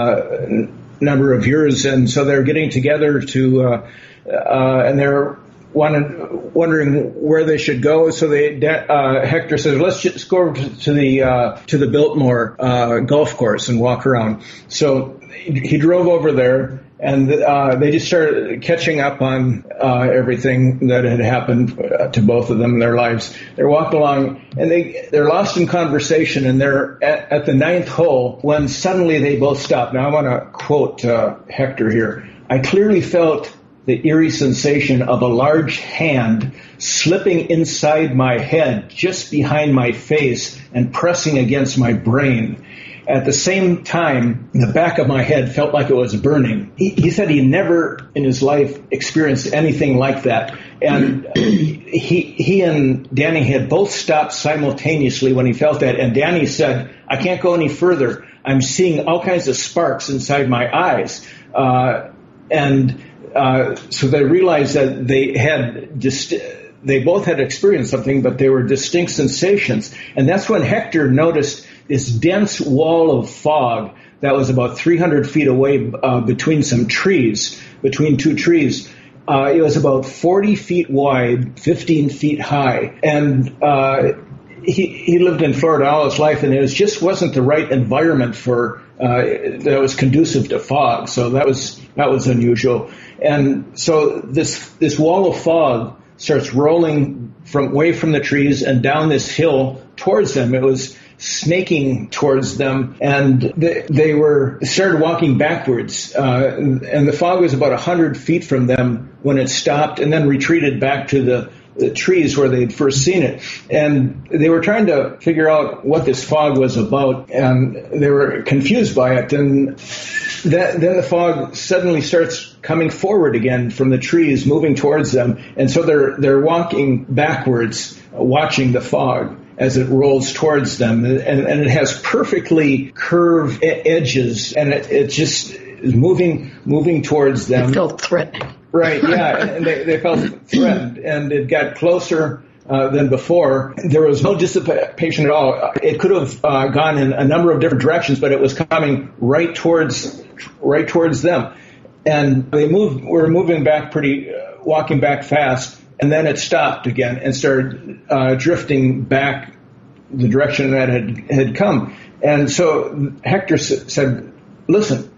a number of years, and so they're getting together to and they're wondering where they should go. So Hector says, let's just go over to the Biltmore golf course and walk around. So he drove over there, and they just started catching up on everything that had happened to both of them in their lives. They're walking along, and they're lost in conversation, and they're at the 9th hole when suddenly they both stop. Now I want to quote Hector here. I clearly felt the eerie sensation of a large hand slipping inside my head just behind my face and pressing against my brain. At the same time, the back of my head felt like it was burning. He said he never in his life experienced anything like that. And he and Danny had both stopped simultaneously when he felt that. And Danny said, I can't go any further. I'm seeing all kinds of sparks inside my eyes. So they realized that they both had experienced something, but they were distinct sensations. And that's when Hector noticed this dense wall of fog that was about 300 feet away between two trees. It was about 40 feet wide, 15 feet high. And he lived in Florida all his life, and it just wasn't the right environment for that was conducive to fog. So that was unusual. And so this wall of fog starts rolling away from the trees and down this hill towards them. It was snaking towards them, and they started walking backwards. And the fog was about 100 feet from them when it stopped, and then retreated back to the trees where they had first seen it. And they were trying to figure out what this fog was about, and they were confused by it. And then the fog suddenly starts coming forward again from the trees, moving towards them. And so they're walking backwards, watching the fog as it rolls towards them. And it has perfectly curved edges, and it just is moving towards them. It felt threatening. Right, yeah, and they felt threatened, and it got closer than before. There was no dissipation at all. It could have gone in a number of different directions, but it was coming right towards them. And were moving back walking back fast, and then it stopped again and started drifting back the direction that had come. And so Hector said, listen,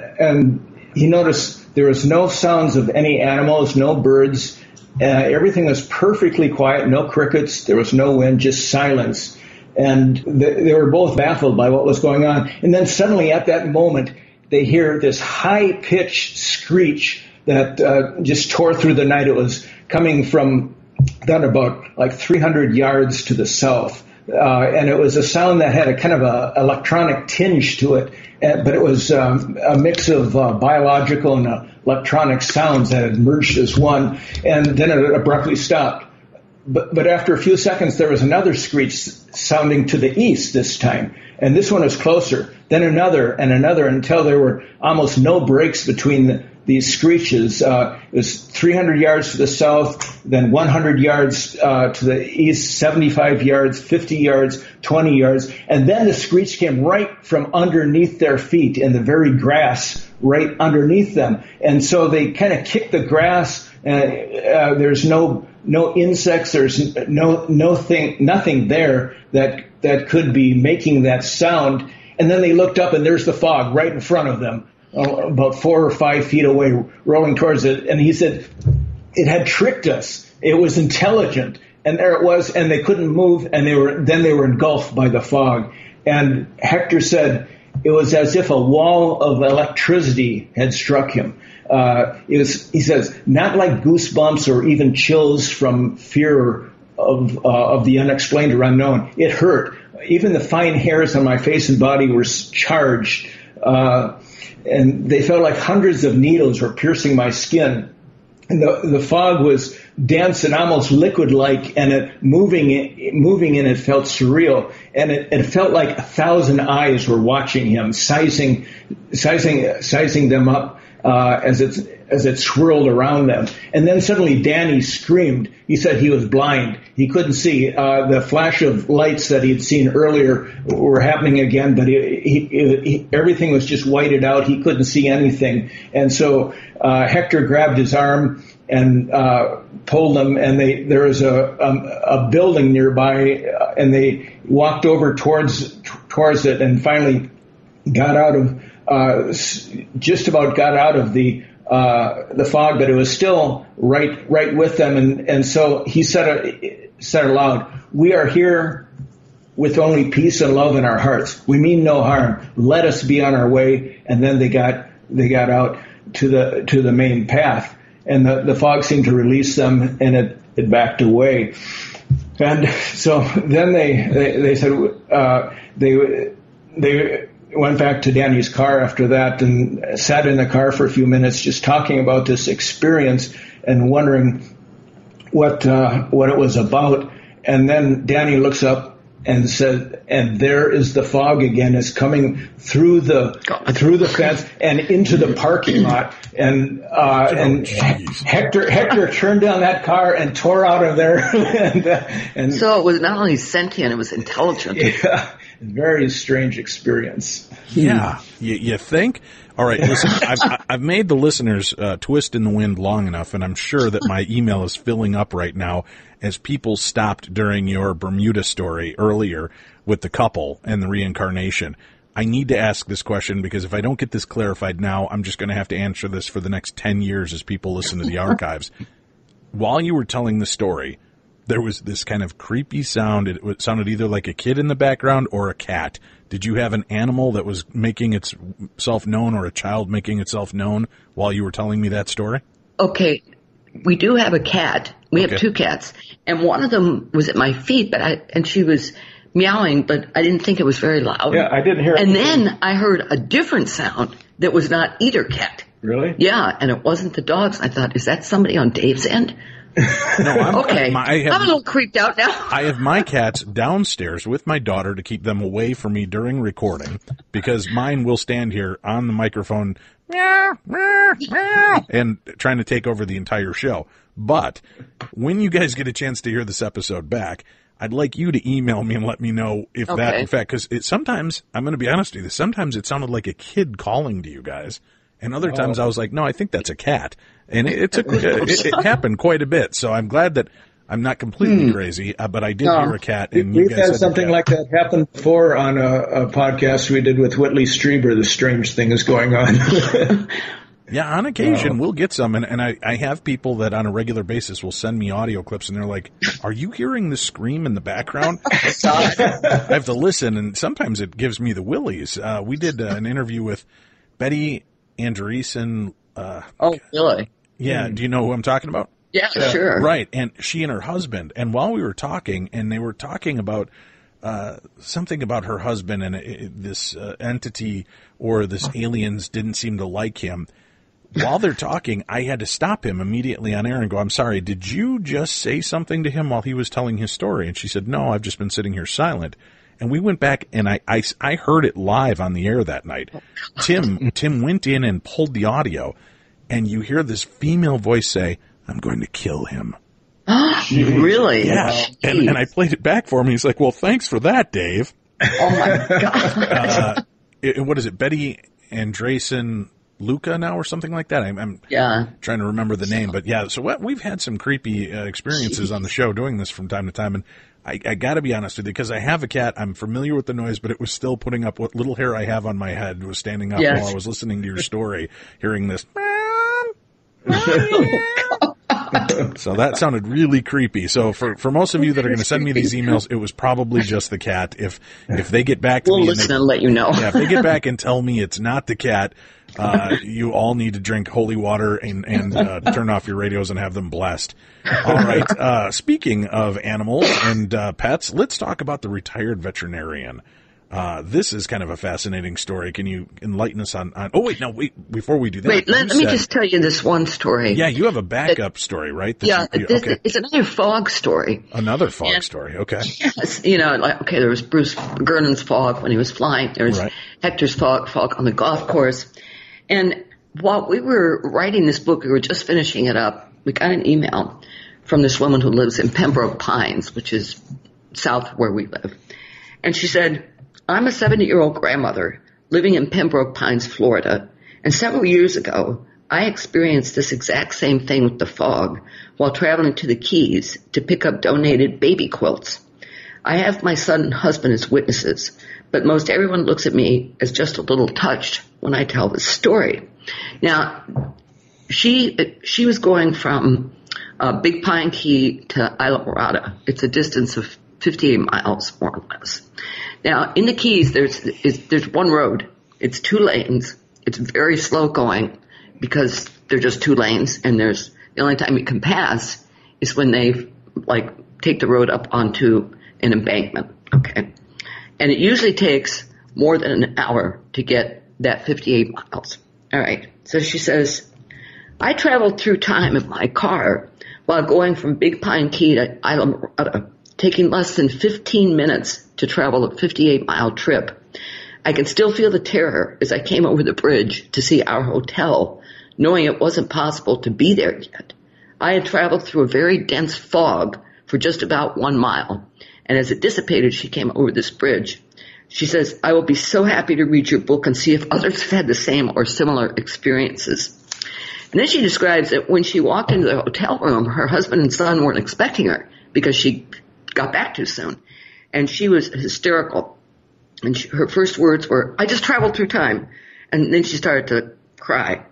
and he noticed there was no sounds of any animals, no birds. Everything was perfectly quiet, no crickets. There was no wind, just silence. And they were both baffled by what was going on. And then suddenly at that moment, they hear this high-pitched screech that just tore through the night. It was coming from down about like 300 yards to the south. And it was a sound that had a kind of a electronic tinge to it, but it was a mix of biological and electronic sounds that had merged as one, and then it abruptly stopped. But after a few seconds, there was another screech sounding to the east this time, and this one was closer, then another and another, until there were almost no breaks between these screeches. It was 300 yards to the south, then 100 yards to the east, 75 yards, 50 yards, 20 yards. And then the screech came right from underneath their feet in the very grass right underneath them. And so they kind of kicked the grass. There's no insects. There's nothing there that could be making that sound. And then they looked up, and there's the fog right in front of them, about 4 or 5 feet away, rolling towards it. And he said, it had tricked us. It was intelligent. And there it was, and they couldn't move, and they were engulfed by the fog. And Hector said it was as if a wall of electricity had struck him. He says, not like goosebumps or even chills from fear of the unexplained or unknown. It hurt. Even the fine hairs on my face and body were charged. And they felt like hundreds of needles were piercing my skin. And the fog was dense and almost liquid-like, and it moving in it felt surreal. And it felt like 1,000 eyes were watching him, sizing them up as it swirled around them. And then suddenly Danny screamed. He said he was blind. He couldn't see. The flash of lights that he had seen earlier were happening again, but everything was just whited out. He couldn't see anything. And so Hector grabbed his arm and pulled him, and there was a building nearby, and they walked over towards it, and finally just about got out of the fog, but it was still right with them. And so he said aloud, "We are here with only peace and love in our hearts. We mean no harm. Let us be on our way." And then they got out to the main path, and the fog seemed to release them, and it backed away. And so then they said went back to Danny's car after that and sat in the car for a few minutes just talking about this experience and wondering what it was about. And then Danny looks up and said, and there is the fog again. It's coming through the fence and into the parking lot. And Hector turned down that car and tore out of there. and so it was not only sentient, it was intelligent. Yeah, very strange experience. Yeah, you think? All right, listen, I've made the listeners twist in the wind long enough, and I'm sure that my email is filling up right now as people stopped during your Bermuda story earlier with the couple and the reincarnation. I need to ask this question because if I don't get this clarified now, I'm just going to have to answer this for the next 10 years as people listen to the archives. While you were telling the story, there was this kind of creepy sound. It sounded either like a kid in the background or a cat. Did you have an animal that was making itself known or a child making itself known while you were telling me that story? Okay. We do have a cat. We have 2 cats. And one of them was at my feet, and she was meowing, but I didn't think it was very loud. Yeah, I didn't hear it. And then I heard a different sound that was not either cat. Really? Yeah, and it wasn't the dogs. I thought, is that somebody on Dave's end? No, I'm a little creeped out now. I have my cats downstairs with my daughter to keep them away from me during recording because mine will stand here on the microphone meow, meow, meow, and trying to take over the entire show. But when you guys get a chance to hear this episode back, I'd like you to email me and let me know if that, in fact, because sometimes, I'm going to be honest with you, sometimes it sounded like a kid calling to you guys. And other times I was like, no, I think that's a cat. And it happened quite a bit. So I'm glad that I'm not completely crazy, but I did hear a cat. And We've you guys had something like that happen before on a podcast we did with Whitley Strieber. The strange thing is going on. Yeah, on occasion we'll get some. And I have people that on a regular basis will send me audio clips and they're like, are you hearing the scream in the background? I have to listen. And sometimes it gives me the willies. We did an interview with Betty Andreessen. Oh, really? Yeah. Do you know who I'm talking about? Yeah, sure. Right. And she and her husband. And while we were talking, and they were talking about something about her husband and this entity or this aliens didn't seem to like him. While they're talking, I had to stop him immediately on air and go, I'm sorry, did you just say something to him while he was telling his story? And she said, no, I've just been sitting here silent. And we went back and I heard it live on the air that night. Tim went in and pulled the audio and you hear this female voice say, I'm going to kill him. Really? Yeah. And I played it back for him. He's like, well, thanks for that, Dave. Oh my God. What is it? Betty Andreessen Luca now or something like that. I'm trying to remember the name, but yeah. So we've had some creepy experiences on the show doing this from time to time, and I got to be honest with you because I have a cat. I'm familiar with the noise, but it was still putting up what little hair I have on my head was standing up while I was listening to your story, hearing this. So that sounded really creepy. So for most of you that are going to send me these emails, it was probably just the cat. If they get back to me, we'll listen and let you know. Yeah, if they get back and tell me it's not the cat, you all need to drink holy water and turn off your radios and have them blessed. All right. Speaking of animals and pets, let's talk about the retired veterinarian. This is kind of a fascinating story. Can you enlighten us on oh, wait, no, wait, before we do that. Wait, let me just tell you this one story. Yeah, you have a backup story, right? Okay. It's another fog story. Another fog story, okay. Yes, there was Bruce Gernon's fog when he was flying. There was Hector's fog on the golf course. And while we were writing this book, we were just finishing it up, we got an email from this woman who lives in Pembroke Pines, which is south of where we live. And she said, I'm a 70-year-old grandmother living in Pembroke Pines, Florida, and several years ago, I experienced this exact same thing with the fog while traveling to the Keys to pick up donated baby quilts. I have my son and husband as witnesses, but most everyone looks at me as just a little touched when I tell this story. Now, she was going from Big Pine Key to Isla Morada. It's a distance of 58 miles, more or less. Now, in the Keys, there's one road. It's 2 lanes. It's very slow going because they're just 2 lanes, and the only time you can pass is when they take the road up onto an embankment. Okay, and it usually takes more than an hour to get that 58 miles. All right. So she says, I traveled through time in my car while going from Big Pine Key to Islamorada, taking less than 15 minutes to travel a 58-mile trip. I can still feel the terror as I came over the bridge to see our hotel, knowing it wasn't possible to be there yet. I had traveled through a very dense fog for just about 1 mile, and as it dissipated, she came over this bridge. She says, I will be so happy to read your book and see if others have had the same or similar experiences. And then she describes that when she walked into the hotel room, her husband and son weren't expecting her because she got back too soon. And she was hysterical. And her first words were, I just traveled through time. And then she started to cry.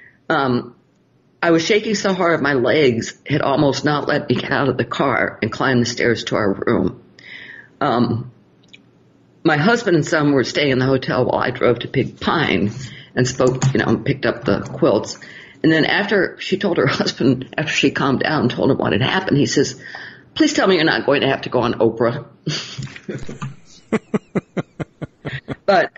I was shaking so hard my legs had almost not let me get out of the car and climb the stairs to our room. My husband and son were staying in the hotel while I drove to Big Pine and picked up the quilts. And then after she told her husband, after she calmed down and told him what had happened, he says, please tell me you're not going to have to go on Oprah. But,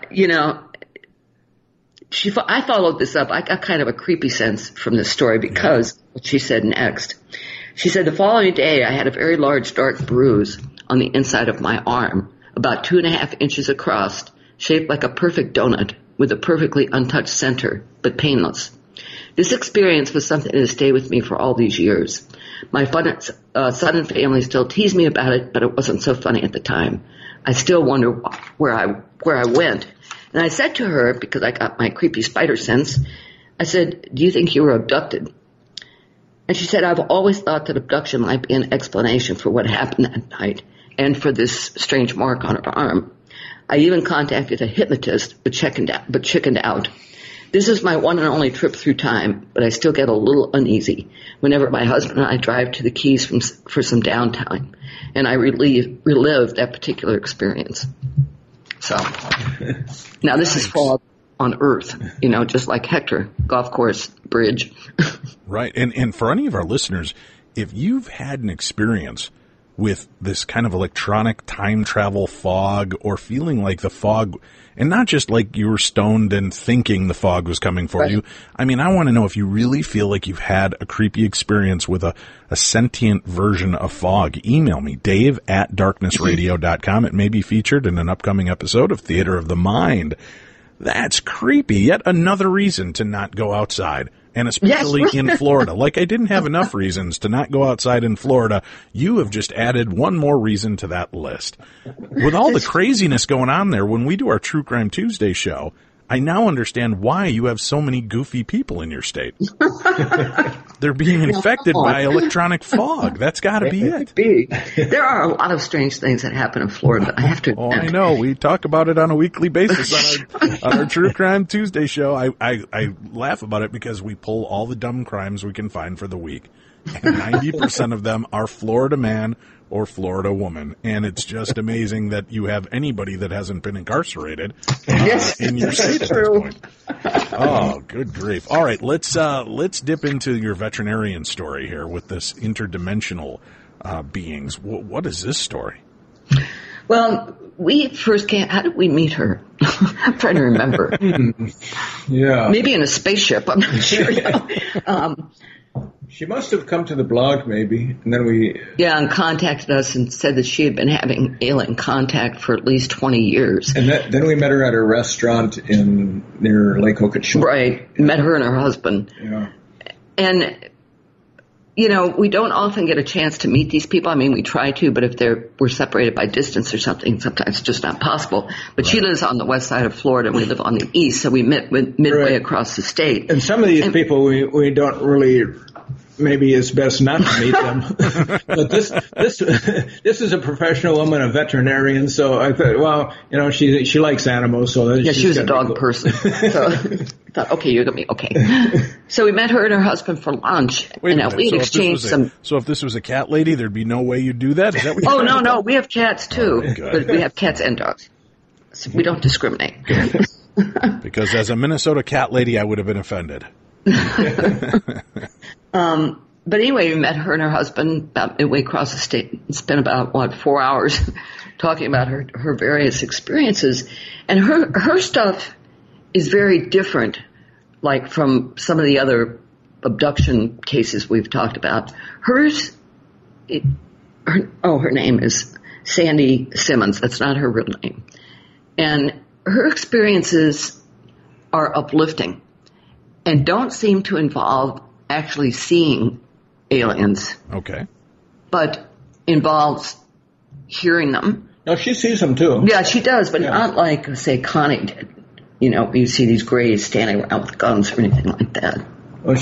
I followed this up. I got kind of a creepy sense from this story because what she said next. She said, the following day I had a very large dark bruise on the inside of my arm, about 2.5 inches across, shaped like a perfect donut with a perfectly untouched center, but painless. This experience was something that has stayed with me for all these years. My son and family still tease me about it, but it wasn't so funny at the time. I still wonder where I went. And I said to her, because I got my creepy spider sense, I said, do you think you were abducted? And she said, I've always thought that abduction might be an explanation for what happened that night and for this strange mark on her arm. I even contacted a hypnotist, but chickened out. This is my one and only trip through time, but I still get a little uneasy whenever my husband and I drive to the Keys for some downtime, and I relive that particular experience. So, now this is fog on Earth, just like Hector, golf course, bridge. Right, and for any of our listeners, if you've had an experience with this kind of electronic time travel fog or feeling like the fog, and not just like you were stoned and thinking the fog was coming for you. I mean, I want to know if you really feel like you've had a creepy experience with a sentient version of fog. Email me, dave@darknessradio.com. It may be featured in an upcoming episode of Theater of the Mind. That's creepy. Yet another reason to not go outside. And especially in Florida. Like I didn't have enough reasons to not go outside in Florida. You have just added one more reason to that list. With all the craziness going on there, when we do our True Crime Tuesday show, I now understand why you have so many goofy people in your state. They're being infected by electronic fog. That's got to be it. There are a lot of strange things that happen in Florida. I have to. Oh, I know. We talk about it on a weekly basis on our True Crime Tuesday show. I laugh about it because we pull all the dumb crimes we can find for the week, and 90% of them are Florida man or Florida woman, and it's just amazing that you have anybody that hasn't been incarcerated in your state at this point. Oh, good grief! All right, let's dip into your veterinarian story here with this interdimensional beings. What is this story? Well, we first came. How did we meet her? I'm trying to remember. Yeah, maybe in a spaceship. I'm not sure. She must have come to the blog, maybe, and then and contacted us and said that she had been having alien contact for at least 20 years. And then we met her at a restaurant near Lake Okeechobee. Right, met her and her husband. Yeah, and we don't often get a chance to meet these people. I mean, we try to, but if we're separated by distance or something, sometimes it's just not possible. But she lives on the west side of Florida, and we live on the east, so we met midway across the state. And some of these people we don't really. Maybe it's best not to meet them. But this is a professional woman, a veterinarian. So I thought, well, she likes animals. So she was a dog person. So I thought, okay, you're gonna be okay. So we met her and her husband for lunch, we had exchanged some. So if this was a cat lady, there'd be no way you'd do that. Is that what Oh no, we have cats too, but we have cats and dogs. So we don't discriminate. Because as a Minnesota cat lady, I would have been offended. But anyway, we met her and her husband about midway across the state and spent about, 4 hours talking about her various experiences, and her stuff is very different, like from some of the other abduction cases we've talked about. Her name is Sandy Simmons. That's not her real name. And her experiences are uplifting and don't seem to involve actually seeing aliens. Okay. But involves hearing them. No, she sees them too. Yeah, she does, but not like, say, Connie did. You know, you see these grays standing around with guns or anything like that. Well,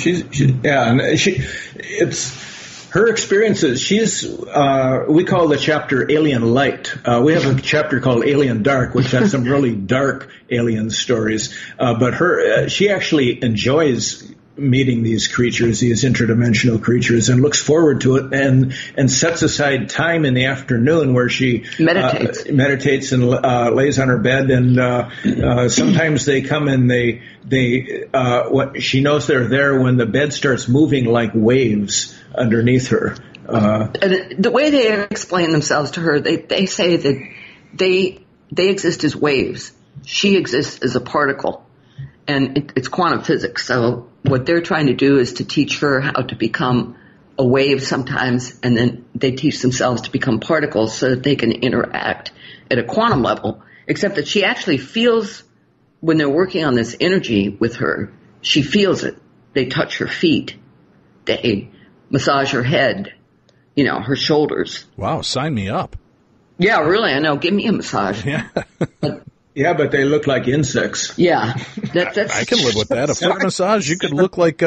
it's her experiences. We call the chapter Alien Light. We have a chapter called Alien Dark, which has some really dark alien stories. But she actually enjoys meeting these creatures, these interdimensional creatures, and looks forward to it and sets aside time in the afternoon where she meditates and lays on her bed, and sometimes they come and she knows they're there when the bed starts moving like waves underneath her. And the way they explain themselves to her, they say that they exist as waves. She exists as a particle. And it's quantum physics. So what they're trying to do is to teach her how to become a wave sometimes, and then they teach themselves to become particles so that they can interact at a quantum level. Except that she actually feels, when they're working on this energy with her, she feels it. They touch her feet. They massage her head, her shoulders. Wow, sign me up. Yeah, really, I know. Give me a massage. Yeah. Yeah, but they look like insects. Yeah. That's I can live with that. A foot massage, you could look like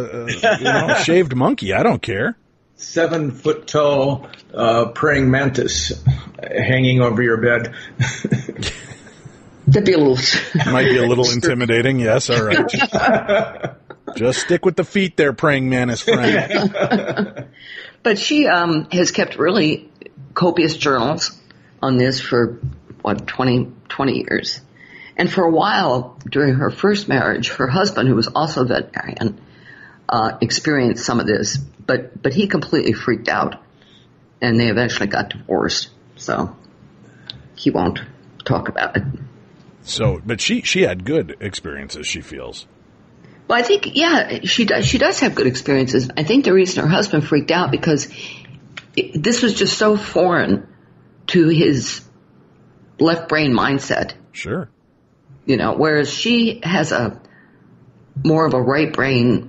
a shaved monkey. I don't care. 7 foot tall praying mantis hanging over your bed. That'd be a little... Might be a little intimidating, yes, all right. Just stick with the feet there, praying mantis friend. But she has kept really copious journals on this for, 20 years. And for a while, during her first marriage, her husband, who was also a veterinarian, experienced some of this, but he completely freaked out, and they eventually got divorced. So he won't talk about it. So, but she had good experiences, she feels. Well, I think, she does have good experiences. I think the reason her husband freaked out because this was just so foreign to his left brain mindset. Sure. Whereas she has more of a right brain,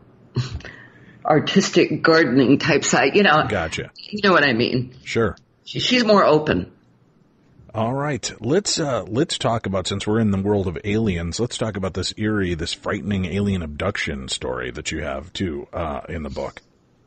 artistic gardening type side, Gotcha. You know what I mean? Sure. She's more open. All right. Let's talk about, since we're in the world of aliens, let's talk about this frightening alien abduction story that you have too, in the book.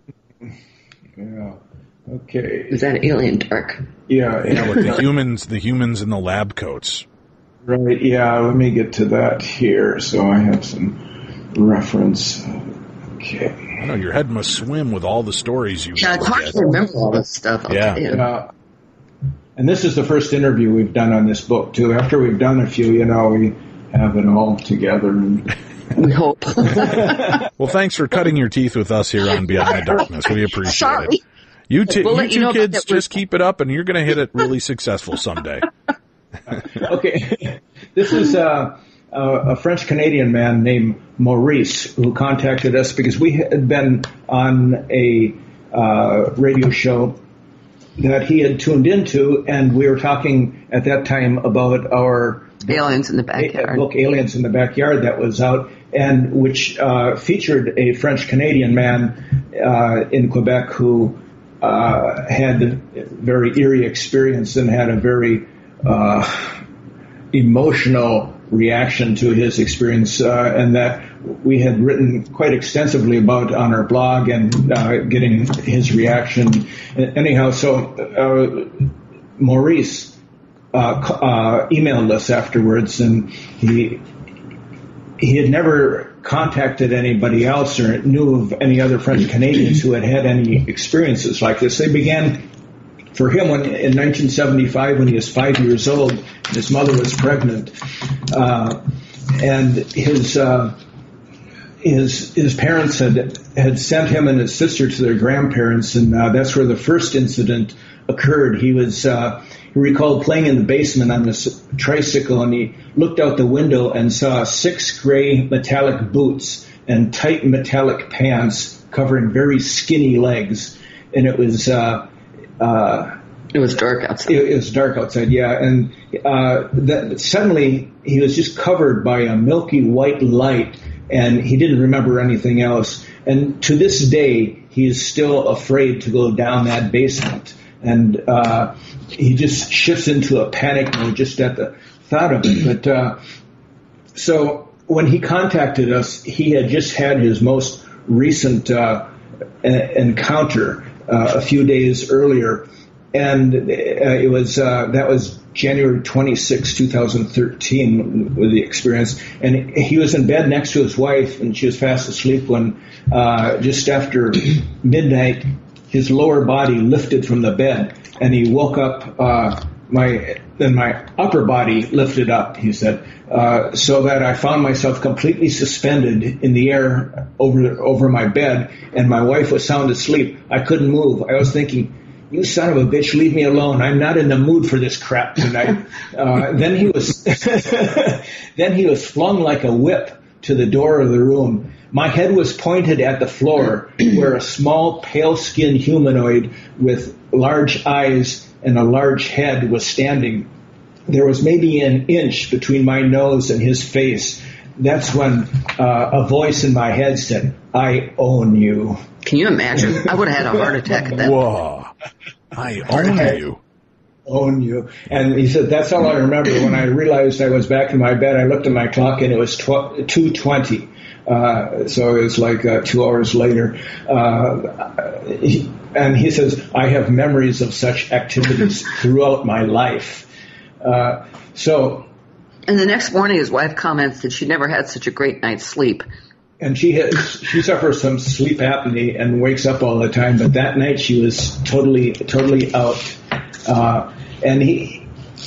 Yeah. Okay. Is that Alien Dark? Yeah. With the humans in the lab coats. Right. Yeah. Let me get to that here. So I have some reference. Okay. I know your head must swim with all the stories you. Yeah, it's hard to remember all this stuff. Yeah. And this is the first interview we've done on this book too. After we've done a few, we have it all together. We hope. Well, thanks for cutting your teeth with us here on Beyond the Darkness. We appreciate it. You two kids, just keep it up, and you're going to hit it really successful someday. Okay. This is a French-Canadian man named Maurice who contacted us because we had been on a radio show that he had tuned into, and we were talking at that time about our Aliens in the Backyard. Book Aliens in the Backyard that was out, and which featured a French-Canadian man in Quebec who had a very eerie experience and had a very emotional reaction to his experience, and that we had written quite extensively about on our blog and getting his reaction. Anyhow, so Maurice emailed us afterwards, and he had never contacted anybody else or knew of any other French Canadians who had had any experiences like this. They began for him in 1975 when he was 5 years old and his mother was pregnant, and his parents had sent him and his sister to their grandparents, and that's where the first incident occurred. He was he recalled playing in the basement on this tricycle, and he looked out the window and saw 6 gray metallic boots and tight metallic pants covering very skinny legs. And it was dark outside. It was dark outside, yeah. And suddenly he was just covered by a milky white light, and he didn't remember anything else. And to this day, he is still afraid to go down that basement. And he just shifts into a panic mode just at the thought of it. But so when he contacted us, he had just had his most recent encounter a few days earlier, and that was January 26, 2013, with the experience. And he was in bed next to his wife, and she was fast asleep when just after midnight, his lower body lifted from the bed, and he woke up. Then my upper body lifted up, he said, so that I found myself completely suspended in the air over my bed, and my wife was sound asleep. I couldn't move. I was thinking, you son of a bitch, leave me alone. I'm not in the mood for this crap tonight. Then he was flung like a whip to the door of the room. My head was pointed at the floor, where a small, pale-skinned humanoid with large eyes and a large head was standing. There was maybe an inch between my nose and his face. That's when a voice in my head said, "I own you." Can you imagine? I would have had a heart attack at that Whoa. I own you. Own you. And he said, that's all I remember. When I realized I was back in my bed, I looked at my clock, and it was 2:20. So it was like 2 hours later. And he says, I have memories of such activities throughout my life. And the next morning, his wife comments that she never had such a great night's sleep. And she suffers from sleep apnea and wakes up all the time. But that night she was totally out. And he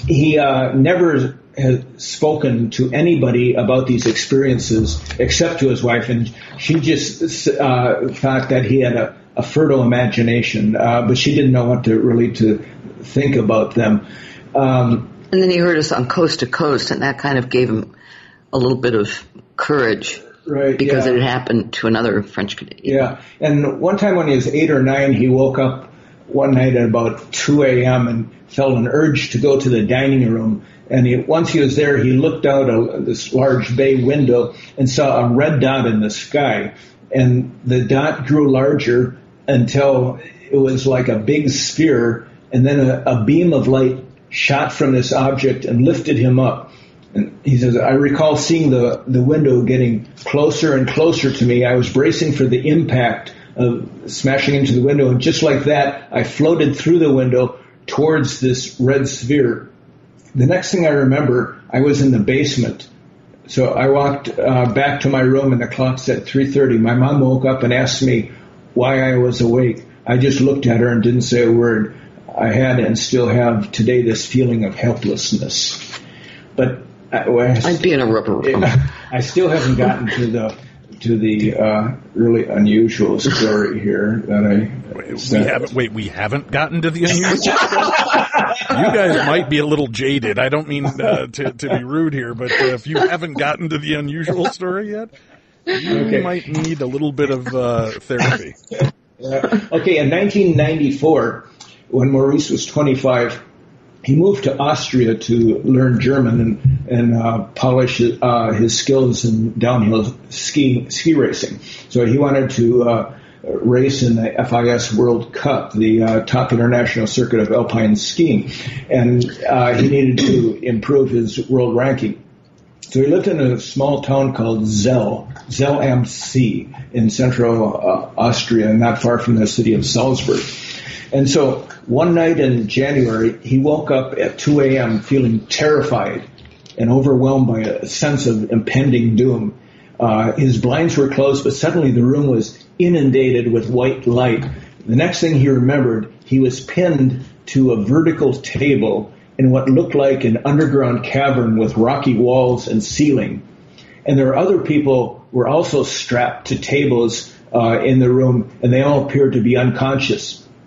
never has spoken to anybody about these experiences except to his wife, and she just thought that he had a fertile imagination, but she didn't know what to think about them. And then he heard us on Coast to Coast, and that kind of gave him a little bit of courage. Right, because it had happened to another French Canadian. Yeah, and one time when he was 8 or 9, he woke up one night at about 2 a.m. and felt an urge to go to the dining room. And once he was there, he looked out this large bay window and saw a red dot in the sky. And the dot grew larger until it was like a big sphere, and then a beam of light shot from this object and lifted him up. And he says, I recall seeing the window getting closer and closer to me. I was bracing for the impact of smashing into the window, and just like that, I floated through the window towards this red sphere. The next thing I remember, I was in the basement. So I walked back to my room, and the clock said 3:30. My mom woke up and asked me why I was awake. I just looked at her and didn't say a word. I had and still have today this feeling of helplessness. But I'd be in a rubber room. I still haven't gotten to the really unusual story here that we haven't gotten to the unusual story? You guys might be a little jaded. I don't mean to be rude here, but if you haven't gotten to the unusual story yet, you might need a little bit of therapy. Okay, in 1994, when Maurice was 25, he moved to Austria to learn German and polish his skills in downhill ski racing. So he wanted to race in the FIS World Cup, the top international circuit of alpine skiing, and he needed to improve his world ranking. So he lived in a small town called Zell am See in central Austria, not far from the city of Salzburg. And so one night in January, he woke up at 2 a.m. feeling terrified and overwhelmed by a sense of impending doom. His blinds were closed, but suddenly the room was inundated with white light. The next thing he remembered, he was pinned to a vertical table in what looked like an underground cavern with rocky walls and ceiling. And there were other people who were also strapped to tables in the room, and they all appeared to be unconscious.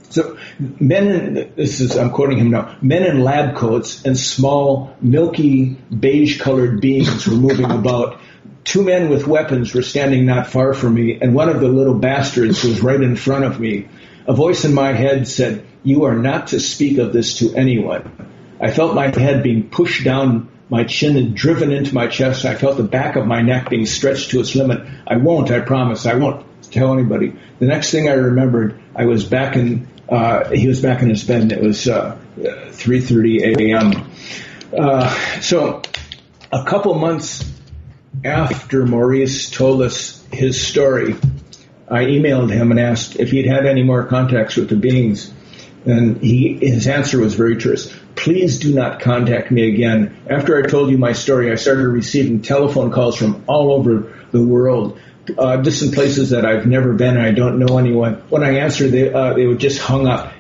So I'm quoting him now, men in lab coats and small, milky, beige-colored beings were moving about. 2 men with weapons were standing not far from me, and one of the little bastards was right in front of me. A voice in my head said, "You are not to speak of this to anyone." I felt my head being pushed down my chin and driven into my chest. I felt the back of my neck being stretched to its limit. I promise, I won't tell anybody. The next thing I remembered, he was back in his bed, and it was 3:30 a.m. So a couple months after Maurice told us his story, I emailed him and asked if he'd had any more contacts with the beings. And his answer was very terse. "Please do not contact me again. After I told you my story, I started receiving telephone calls from all over the world, distant places that I've never been and I don't know anyone. When I answered, they would just hang up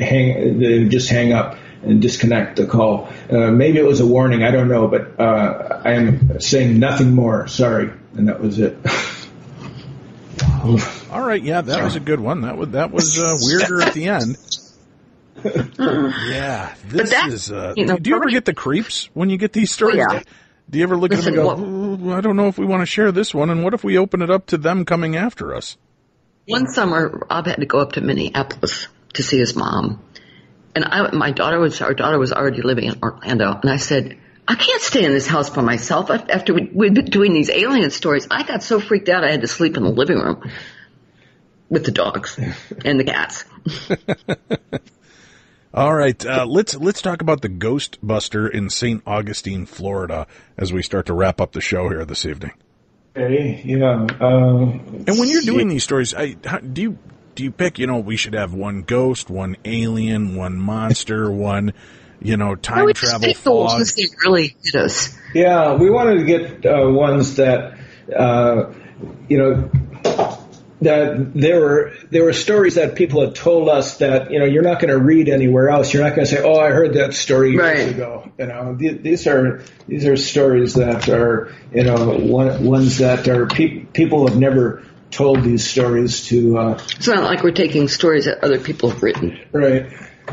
and disconnect the call. Maybe it was a warning, I don't know, but I am saying nothing more. Sorry." And that was it. All right, yeah, that was a good one. That was weirder at the end. Yeah, this is. Do you ever get the creeps when you get these stories? Yeah. Do you ever look at them and go, I don't know if we want to share this one, and what if we open it up to them coming after us? One summer, Rob had to go up to Minneapolis to see his mom. And our daughter was already living in Orlando. And I said, I can't stay in this house by myself. After we'd been doing these alien stories, I got so freaked out I had to sleep in the living room with the dogs and the cats. All right, let's talk about the Ghostbuster in St. Augustine, Florida, as we start to wrap up the show here this evening. Okay, yeah. And when you're doing these stories, do you pick, we should have one ghost, one alien, one monster, one, time travel fog? Ones that really hit us. Yeah, we wanted to get ones that, that there were stories that people had told us that, you're not going to read anywhere else. You're not going to say, "Oh, I heard that story years ago." These are stories that are, ones that are people have never told these stories to. It's not like we're taking stories that other people have written. Right.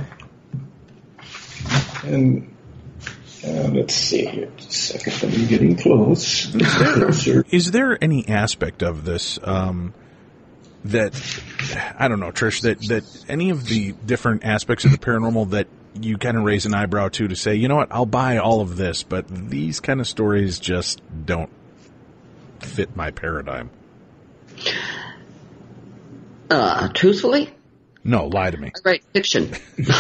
And let's see here. Just a second. I'm getting close. Is there any aspect of this that, I don't know, Trish, that any of the different aspects of the paranormal that you kind of raise an eyebrow to say, you know what, I'll buy all of this, but these kind of stories just don't fit my paradigm? Truthfully? No, lie to me. I write fiction.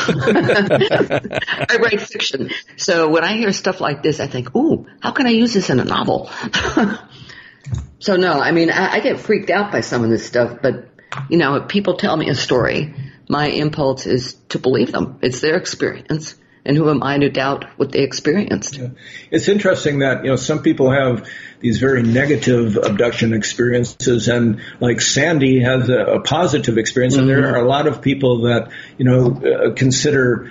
I write fiction. So when I hear stuff like this, I think, ooh, how can I use this in a novel? So no, I get freaked out by some of this stuff, but, if people tell me a story, my impulse is to believe them. It's their experience. And who am I to doubt what they experienced? Yeah. It's interesting that, some people have these very negative abduction experiences, and like Sandy has a positive experience, and there are a lot of people that, consider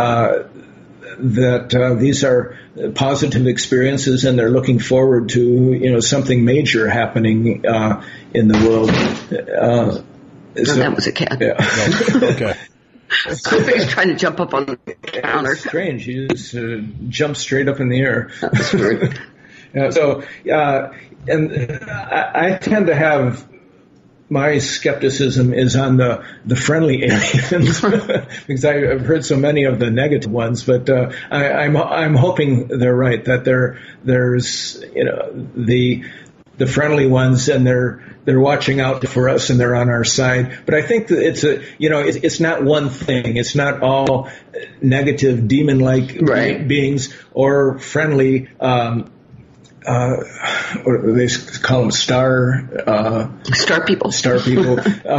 that these are positive experiences, and they're looking forward to, something major happening in the world. So that was a cat. Yeah. Okay. He's trying to jump up on the counter. Strange. He just jumped straight up in the air. That's weird. And I tend to have, my skepticism is on the friendly aliens because I've heard so many of the negative ones. But I'm hoping they're right, that there's the friendly ones, and they're watching out for us, and they're on our side. But I think that it's not one thing. It's not all negative demon-like beings or friendly. Or they call them star people. Star people.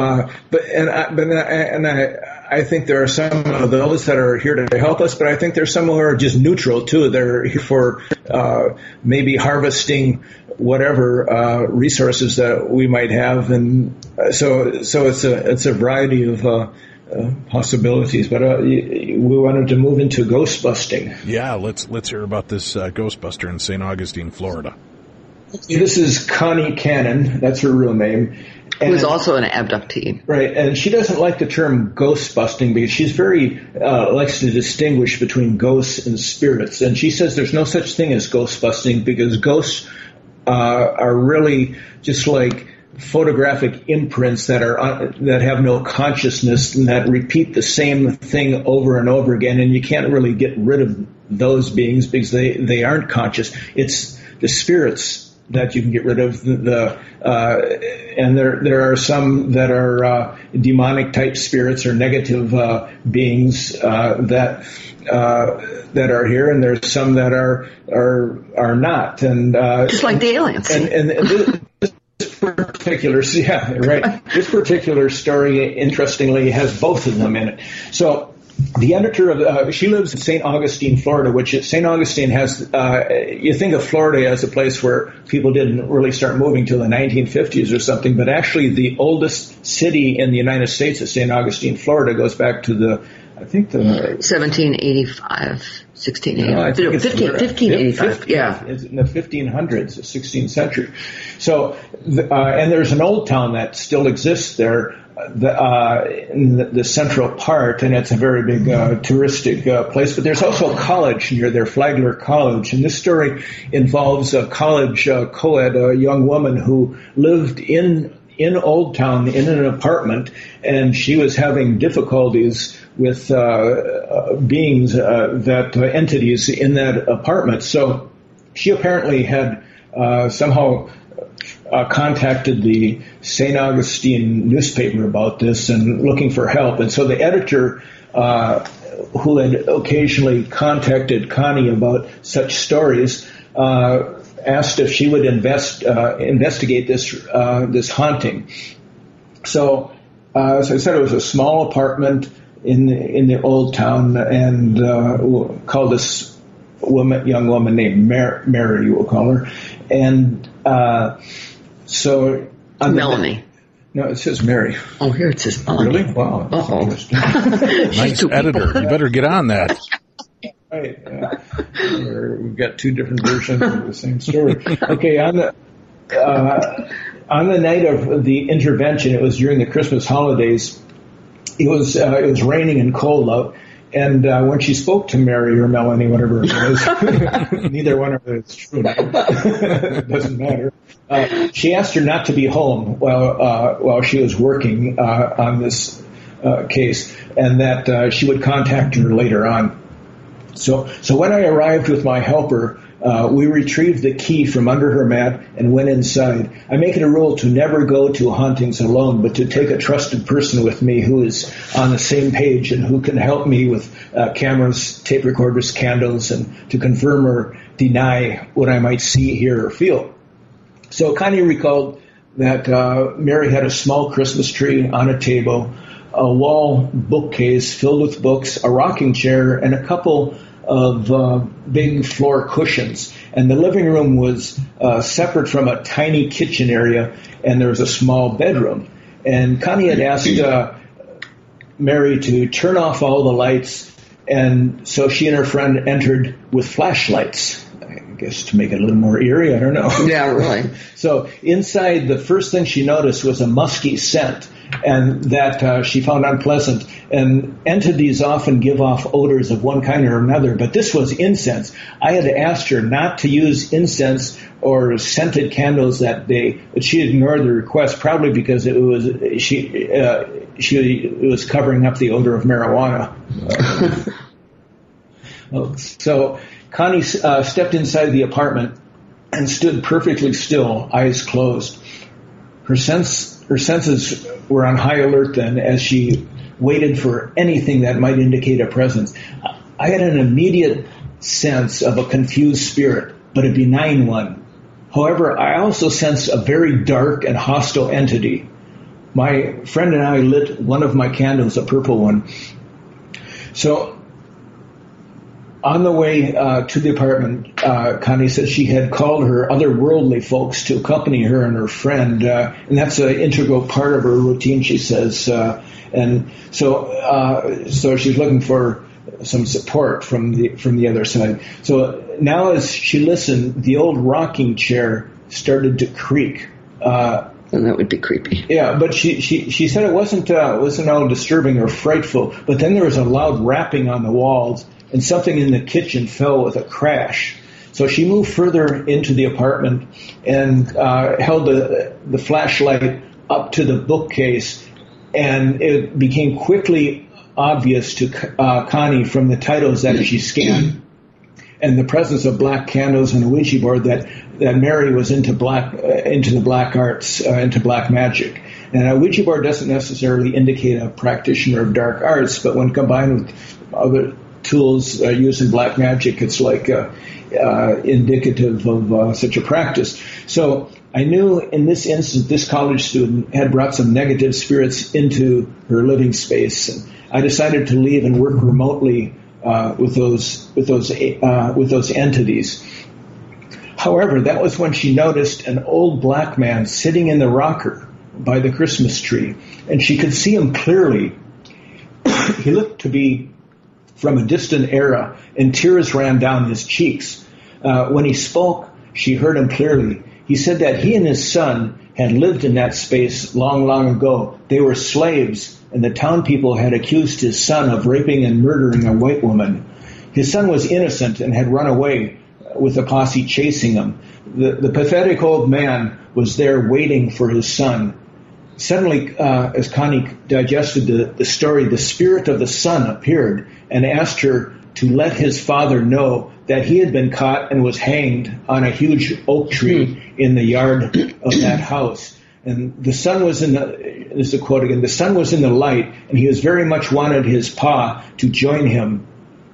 I think there are some of those that are here to help us, but I think there's some who are just neutral too. They're here for maybe harvesting whatever resources that we might have, and so it's a variety of possibilities. But we wanted to move into ghost busting. Yeah, let's hear about this Ghostbuster in St. Augustine, Florida. This is Connie Cannon. That's her real name. Who is also an abductee. Right, and she doesn't like the term ghost busting because she's very likes to distinguish between ghosts and spirits. And she says there's no such thing as ghost busting because ghosts are really just like photographic imprints that have no consciousness and that repeat the same thing over and over again. And you can't really get rid of those beings because they aren't conscious. It's the spirits that you can get rid of, and there are some that are demonic type spirits or negative beings that are here, and there's some that are not, and just like the aliens. And this particular, this particular story, interestingly, has both of them in it. So. The editor of she lives in St. Augustine, Florida, which St. Augustine has. You think of Florida as a place where people didn't really start moving till the 1950s or something, but actually the oldest city in the United States is St. Augustine, Florida. Goes back to the 1785, 1685, 1585. Yeah, it's in the 1500s, the 16th century. So, and there's an old town that still exists there. In the central part, and it's a very big touristic place. But there's also a college near there, Flagler College. And this story involves a college co-ed, a young woman who lived in Old Town in an apartment, and she was having difficulties with beings, entities in that apartment. So she apparently had somehow contacted the St. Augustine newspaper about this and looking for help. And so the editor, who had occasionally contacted Connie about such stories, asked if she would investigate this haunting. So, as I said, it was a small apartment in the Old Town, and we'll call this young woman named Mary, we'll call her, and so Melanie. No, it says Mary. Oh, here it says Melanie. Really? Wow. Nice editor. You better get on that. Right. We've got two different versions of the same story. Okay, on the night of the intervention, it was during the Christmas holidays. It was raining and cold out. And when she spoke to Mary or Melanie, whatever it was, neither one of them is true. It doesn't matter. She asked her not to be home while she was working on this case, and that she would contact her later on. So when I arrived with my helper, we retrieved the key from under her mat and went inside. I make it a rule to never go to hauntings alone, but to take a trusted person with me who is on the same page and who can help me with cameras, tape recorders, candles, and to confirm or deny what I might see, hear, or feel. So Connie recalled that Mary had a small Christmas tree on a table, a wall bookcase filled with books, a rocking chair, and a couple of big floor cushions. And the living room was separate from a tiny kitchen area, and there was a small bedroom. And Connie had asked Mary to turn off all the lights, and so she and her friend entered with flashlights. I guess to make it a little more eerie, I don't know. Yeah, really. So inside, the first thing she noticed was a musky scent, and that she found unpleasant. And entities often give off odors of one kind or another, but this was incense. I had asked her not to use incense or scented candles that day, but she ignored the request, probably because it was she was covering up the odor of marijuana. So Connie stepped inside the apartment and stood perfectly still, eyes closed. Her senses were on high alert then as she waited for anything that might indicate a presence. I had an immediate sense of a confused spirit, but a benign one. However, I also sensed a very dark and hostile entity. My friend and I lit one of my candles, a purple one. So on the way to the apartment, Connie said she had called her otherworldly folks to accompany her and her friend, and that's an integral part of her routine, she says. And so she's looking for some support from the other side. So now as she listened, the old rocking chair started to creak. And that would be creepy. Yeah, but she said it wasn't all disturbing or frightful. But then there was a loud rapping on the walls, and something in the kitchen fell with a crash. So she moved further into the apartment and held the flashlight up to the bookcase, and it became quickly obvious to Connie from the titles that she scanned and the presence of black candles and a Ouija board that Mary was into the black arts, into black magic. And a Ouija board doesn't necessarily indicate a practitioner of dark arts, but when combined with other tools used in black magic, it's like indicative of such a practice. So I knew in this instance, this college student had brought some negative spirits into her living space. And I decided to leave and work remotely with those entities. However, that was when she noticed an old black man sitting in the rocker by the Christmas tree, and she could see him clearly. He looked to be from a distant era, and tears ran down his cheeks. When he spoke, she heard him clearly. He said that he and his son had lived in that space long, long ago. They were slaves, and the town people had accused his son of raping and murdering a white woman. His son was innocent and had run away with the posse chasing him. The pathetic old man was there waiting for his son. Suddenly, as Connie digested the story, the spirit of the son appeared and asked her to let his father know that he had been caught and was hanged on a huge oak tree in the yard of that house. And the son was this is a quote again, the son was in the light, and he was very much wanted his pa to join him.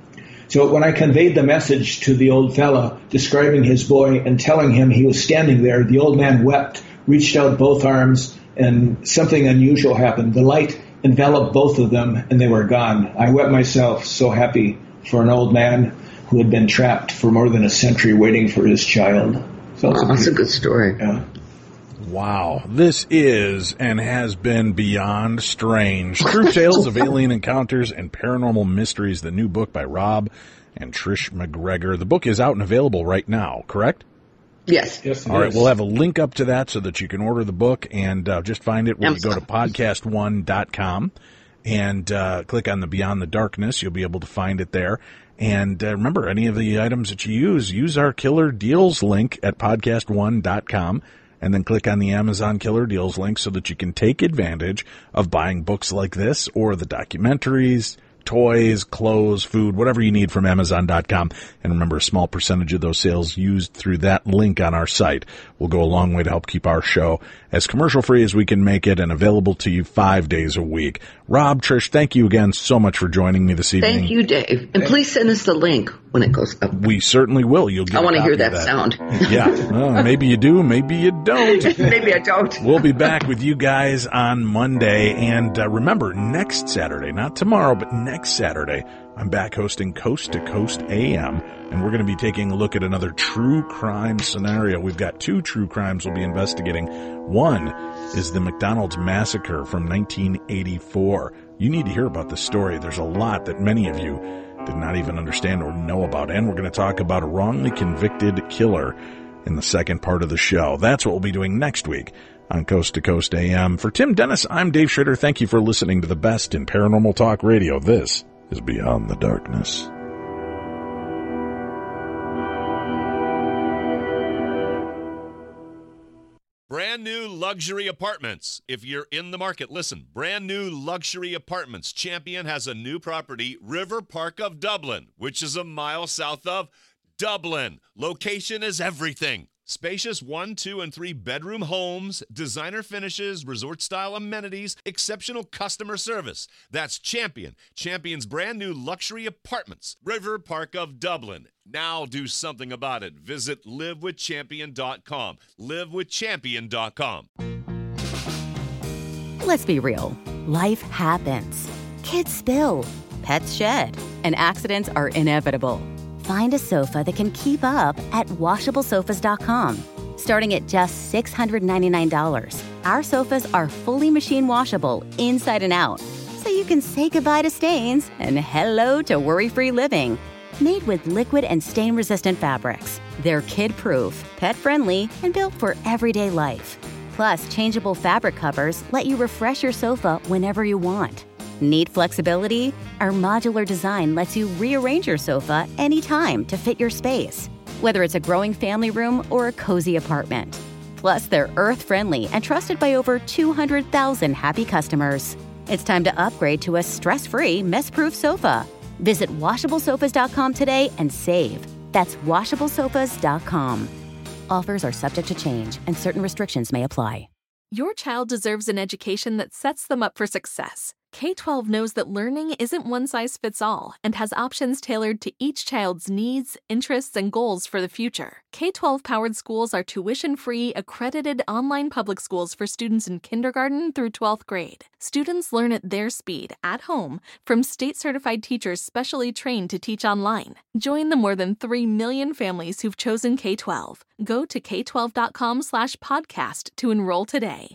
So when I conveyed the message to the old fella, describing his boy and telling him he was standing there, the old man wept, reached out both arms, and something unusual happened. The light enveloped both of them, and they were gone. I wept myself, so happy for an old man who had been trapped for more than a century waiting for his child. So that's a good story. Yeah. Wow. This is and has been Beyond Strange. True Tales of Alien Encounters and Paranormal Mysteries, the new book by Rob and Trish McGregor. The book is out and available right now, correct? Yes. All right, we'll have a link up to that so that you can order the book, and just find it when you go to podcast1.com and click on the Beyond the Darkness. You'll be able to find it there. And remember, any of the items that you use our Killer Deals link at podcast1.com, and then click on the Amazon Killer Deals link so that you can take advantage of buying books like this or the documentaries, toys, clothes, food, whatever you need from Amazon.com. And remember, a small percentage of those sales used through that link on our site will go a long way to help keep our show as commercial-free as we can make it and available to you 5 days a week. Rob, Trish, thank you again so much for joining me this evening. Thank you, Dave. And please send us the link when it goes up. We certainly will. You'll get I want to hear that sound. Yeah. Well, maybe you do, maybe you don't. Maybe I don't. We'll be back with you guys on Monday. And remember, next Saturday, not tomorrow, but next Saturday, I'm back hosting Coast to Coast AM, and we're going to be taking a look at another true crime scenario. We've got 2 true crimes we'll be investigating. One is the McDonald's massacre from 1984. You need to hear about this story. There's a lot that many of you did not even understand or know about, and we're going to talk about a wrongly convicted killer in the second part of the show. That's what we'll be doing next week on Coast to Coast AM. For Tim Dennis, I'm Dave Schrader. Thank you for listening to the best in paranormal talk radio. This is Beyond the Darkness. Brand new luxury apartments. If you're in the market, listen. Brand new luxury apartments. Champion has a new property, River Park of Dublin, which is a mile south of Dublin. Location is everything. Spacious 1, 2, and 3 bedroom homes, designer finishes, resort-style amenities, exceptional customer service. That's Champion. Champion's brand new luxury apartments, River Park of Dublin. Now do something about it. Visit livewithchampion.com. Livewithchampion.com. Let's be real. Life happens. Kids spill. Pets shed. And accidents are inevitable. Find a sofa that can keep up at washablesofas.com. Starting at just $699, our sofas are fully machine washable inside and out, so you can say goodbye to stains and hello to worry-free living. Made with liquid and stain-resistant fabrics, they're kid-proof, pet-friendly, and built for everyday life. Plus, changeable fabric covers let you refresh your sofa whenever you want. Need flexibility? Our modular design lets you rearrange your sofa anytime to fit your space, whether it's a growing family room or a cozy apartment. Plus, they're earth-friendly and trusted by over 200,000 happy customers. It's time to upgrade to a stress-free, mess-proof sofa. Visit WashableSofas.com today and save. That's WashableSofas.com. Offers are subject to change, and certain restrictions may apply. Your child deserves an education that sets them up for success. K-12 knows that learning isn't one size fits all and has options tailored to each child's needs, interests, and goals for the future. K-12 powered schools are tuition-free, accredited online public schools for students in kindergarten through 12th grade. Students learn at their speed, at home, from state-certified teachers specially trained to teach online. Join the more than 3 million families who've chosen K-12. Go to k12.com/podcast to enroll today.